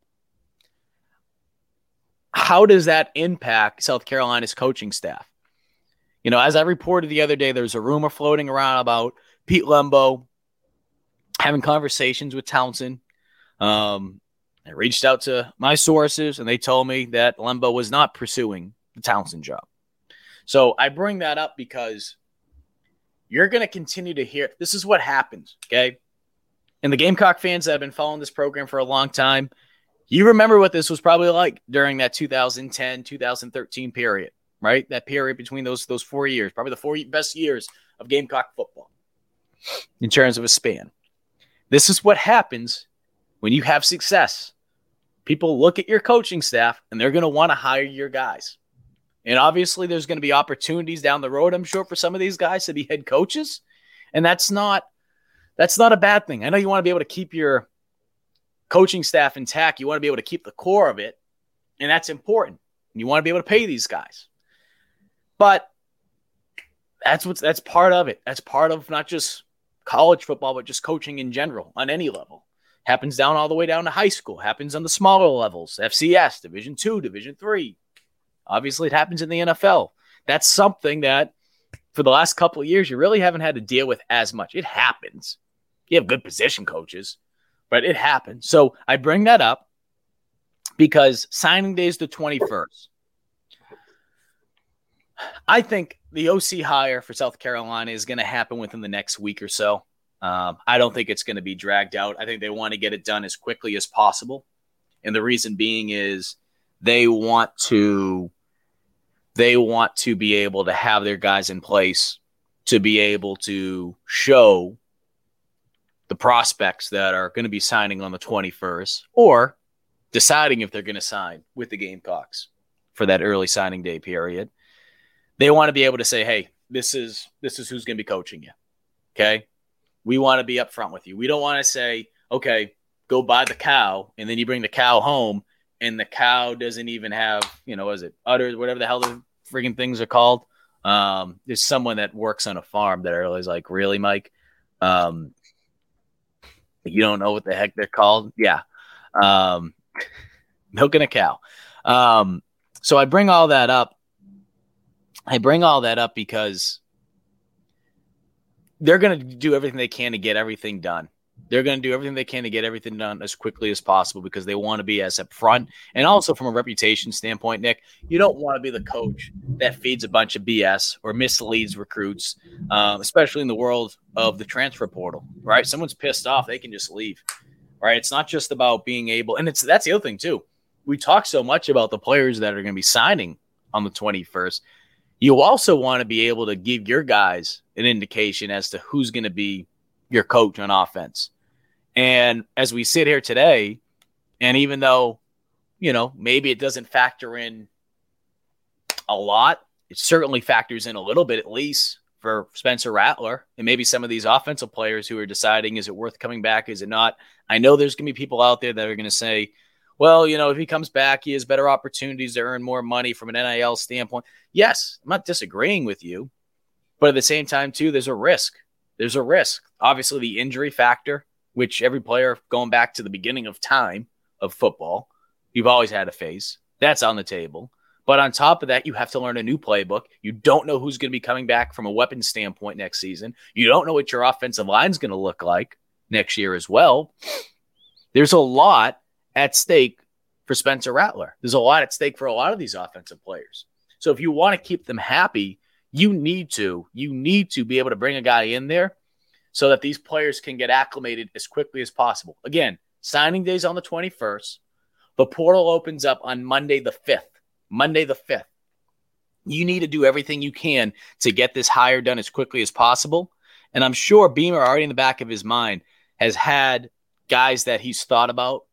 [SPEAKER 6] How does that impact South Carolina's coaching staff? You know, as I reported the other day, there's a rumor floating around about Pete Lembo having conversations with Townsend. Um, I reached out to my sources, and they told me that Lembo was not pursuing the Townsend job. So I bring that up because you're going to continue to hear – this is what happens, okay? And the Gamecock fans that have been following this program for a long time, you remember what this was probably like during that two thousand ten, two thousand thirteen period, right? That period between those those four years, probably the four best years of Gamecock football in terms of a span. This is what happens when you have success. People look at your coaching staff and they're going to want to hire your guys. And obviously there's going to be opportunities down the road, I'm sure, for some of these guys to be head coaches. And that's not, that's not a bad thing. I know you want to be able to keep your coaching staff intact. You want to be able to keep the core of it. And that's important. You want to be able to pay these guys. But that's what's, that's part of it. That's part of not just college football, but just coaching in general on any level. Happens down all the way down to high school. Happens on the smaller levels, F C S, Division two, Division three. Obviously, it happens in the N F L. That's something that for the last couple of years, you really haven't had to deal with as much. It happens. You have good position coaches, but it happens. So I bring that up because signing day is the twenty-first. I think the O C hire for South Carolina is going to happen within the next week or so. Um, I don't think it's going to be dragged out. I think they want to get it done as quickly as possible. And the reason being is they want to, they want to be able to have their guys in place to be able to show the prospects that are going to be signing on the twenty-first or deciding if they're going to sign with the Gamecocks for that early signing day period. They want to be able to say, hey, this is this is who's going to be coaching you. Okay? We want to be upfront with you. We don't want to say, okay, go buy the cow, and then you bring the cow home, and the cow doesn't even have, you know, what is it, udders, whatever the hell the freaking things are called. Um, there's someone that works on a farm that I was like, really, Mike? Um, you don't know what the heck they're called? Yeah. Um, milking a cow. Um, so I bring all that up. I bring all that up because they're going to do everything they can to get everything done. They're going to do everything they can to get everything done as quickly as possible because they want to be as upfront. And also from a reputation standpoint, Nick, you don't want to be the coach that feeds a bunch of B S or misleads recruits, um, especially in the world of the transfer portal, right? Someone's pissed off, they can just leave, right? It's not just about being able – and it's that's the other thing too. We talk so much about the players that are going to be signing on the twenty-first. You also want to be able to give your guys an indication as to who's going to be your coach on offense. And as we sit here today, and even though, you know, maybe it doesn't factor in a lot, it certainly factors in a little bit, at least for Spencer Rattler and maybe some of these offensive players who are deciding, is it worth coming back? Is it not? I know there's going to be people out there that are going to say, well, you know, if he comes back, he has better opportunities to earn more money from an N I L standpoint. Yes, I'm not disagreeing with you, but at the same time, too, there's a risk. There's a risk. Obviously, the injury factor, which every player going back to the beginning of time of football, you've always had to face. That's on the table. But on top of that, you have to learn a new playbook. You don't know who's going to be coming back from a weapon standpoint next season. You don't know what your offensive line is going to look like next year as well. There's a lot at stake for Spencer Rattler. There's a lot at stake for a lot of these offensive players. So if you want to keep them happy, you need to, you need to be able to bring a guy in there so that these players can get acclimated as quickly as possible. Again, signing day's on the twenty-first. The portal opens up on Monday the fifth. Monday the fifth. You need to do everything you can to get this hire done as quickly as possible. And I'm sure Beamer, already in the back of his mind, has had guys that he's thought about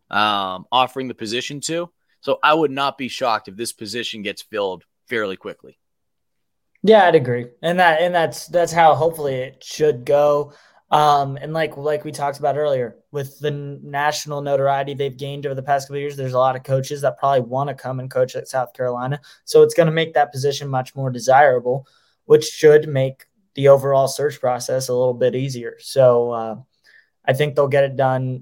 [SPEAKER 6] um, offering the position to. So I would not be shocked if this position gets filled fairly quickly.
[SPEAKER 7] Yeah, I'd agree. And that and that's that's how hopefully it should go. Um, and like like we talked about earlier, with the national notoriety they've gained over the past couple of years, there's a lot of coaches that probably want to come and coach at South Carolina. So it's going to make that position much more desirable, which should make the overall search process a little bit easier. So uh, I think they'll get it done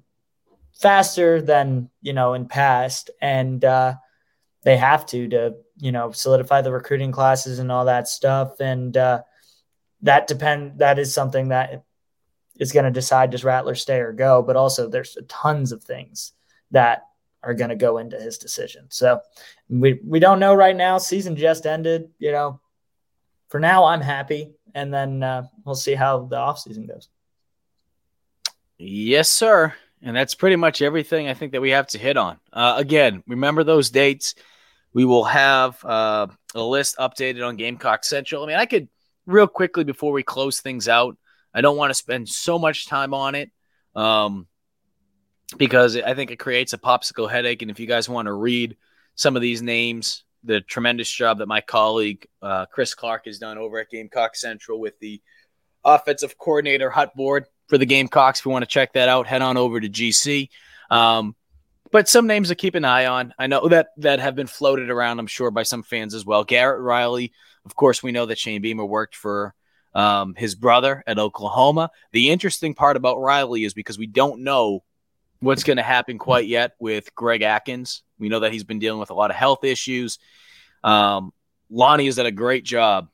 [SPEAKER 7] faster than, you know, in past. And uh, they have to, to, you know, solidify the recruiting classes and all that stuff. And uh, that depend, that is something that is going to decide, does Rattler stay or go? But also there's tons of things that are going to go into his decision. So we, we don't know right now. Season just ended, you know, for now I'm happy. And then uh, we'll see how the offseason goes.
[SPEAKER 6] Yes, sir. And that's pretty much everything I think that we have to hit on. Uh, again, remember those dates. We will have uh, a list updated on Gamecock Central. I mean, I could real quickly before we close things out, I don't want to spend so much time on it um, because I think it creates a popsicle headache. And if you guys want to read some of these names, the tremendous job that my colleague uh, Chris Clark has done over at Gamecock Central with the offensive coordinator hut board for the Gamecocks. If you want to check that out, head on over to G C. Um, but some names to keep an eye on. I know that that have been floated around, I'm sure, by some fans as well. Garrett Riley. Of course, we know that Shane Beamer worked for um, his brother at Oklahoma. The interesting part about Riley is because we don't know what's going to happen quite yet with Greg Atkins. We know that he's been dealing with a lot of health issues. Um, Lonnie has done a great job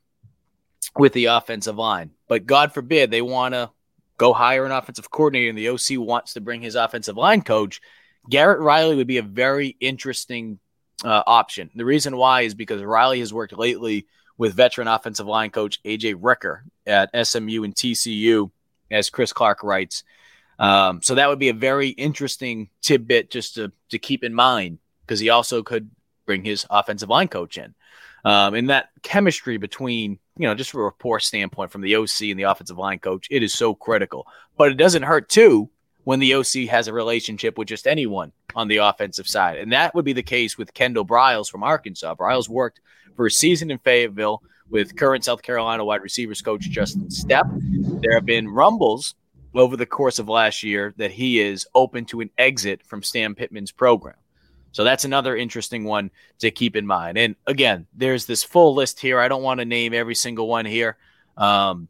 [SPEAKER 6] with the offensive line, but God forbid they want to go hire an offensive coordinator and the O C wants to bring his offensive line coach. Garrett Riley would be a very interesting uh, option. The reason why is because Riley has worked lately with veteran offensive line coach A J Ricker at S M U and T C U, as Chris Clark writes. Um, so that would be a very interesting tidbit just to, to keep in mind, because he also could bring his offensive line coach in. Um, and that chemistry between, you know, just from a rapport standpoint from the O C and the offensive line coach, it is so critical. But it doesn't hurt, too, when the O C has a relationship with just anyone on the offensive side. And that would be the case with Kendall Briles from Arkansas. Briles worked for a season in Fayetteville with current South Carolina wide receivers coach Justin Stepp. There have been rumbles over the course of last year that he is open to an exit from Stan Pittman's program. So that's another interesting one to keep in mind. And again, there's this full list here. I don't want to name every single one here. Um,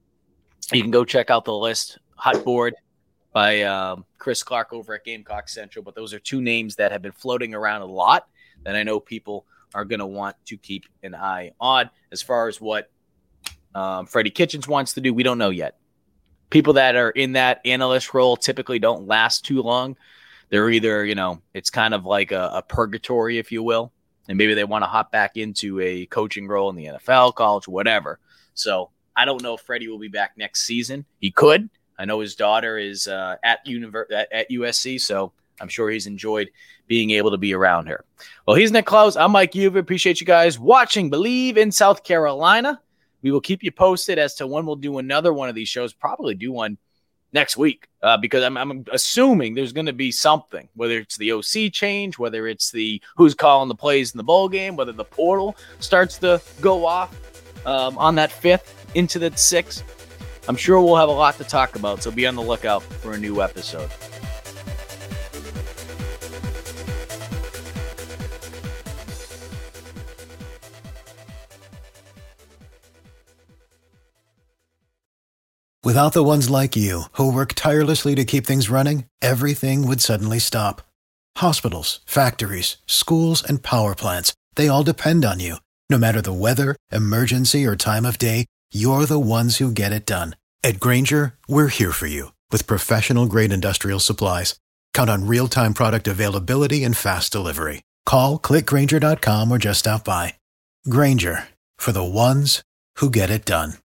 [SPEAKER 6] you can go check out the list, Hot Board by um, Chris Clark over at Gamecock Central. But those are two names that have been floating around a lot that I know people are going to want to keep an eye on. As far as what um, Freddie Kitchens wants to do, we don't know yet. People that are in that analyst role typically don't last too long. They're either, you know, it's kind of like a, a purgatory, if you will, and maybe they want to hop back into a coaching role in the N F L, college, whatever. So I don't know if Freddie will be back next season. He could. I know his daughter is uh, at, univer- at at U S C, so I'm sure he's enjoyed being able to be around her. Well, he's Nick Klaus. I'm Mike Uver. Appreciate you guys watching Believe in South Carolina. We will keep you posted as to when we'll do another one of these shows. Probably do one next week uh, because I'm, I'm assuming there's going to be something, whether it's the O C change, whether it's the who's calling the plays in the bowl game, whether the portal starts to go off um, on that fifth into the sixth. I'm sure we'll have a lot to talk about, so be on the lookout for a new episode.
[SPEAKER 8] Without the ones like you, who work tirelessly to keep things running, everything would suddenly stop. Hospitals, factories, schools, and power plants, they all depend on you. No matter the weather, emergency, or time of day, you're the ones who get it done. At Grainger, we're here for you with professional-grade industrial supplies. Count on real-time product availability and fast delivery. Call, click Grainger dot com, or just stop by. Grainger, for the ones who get it done.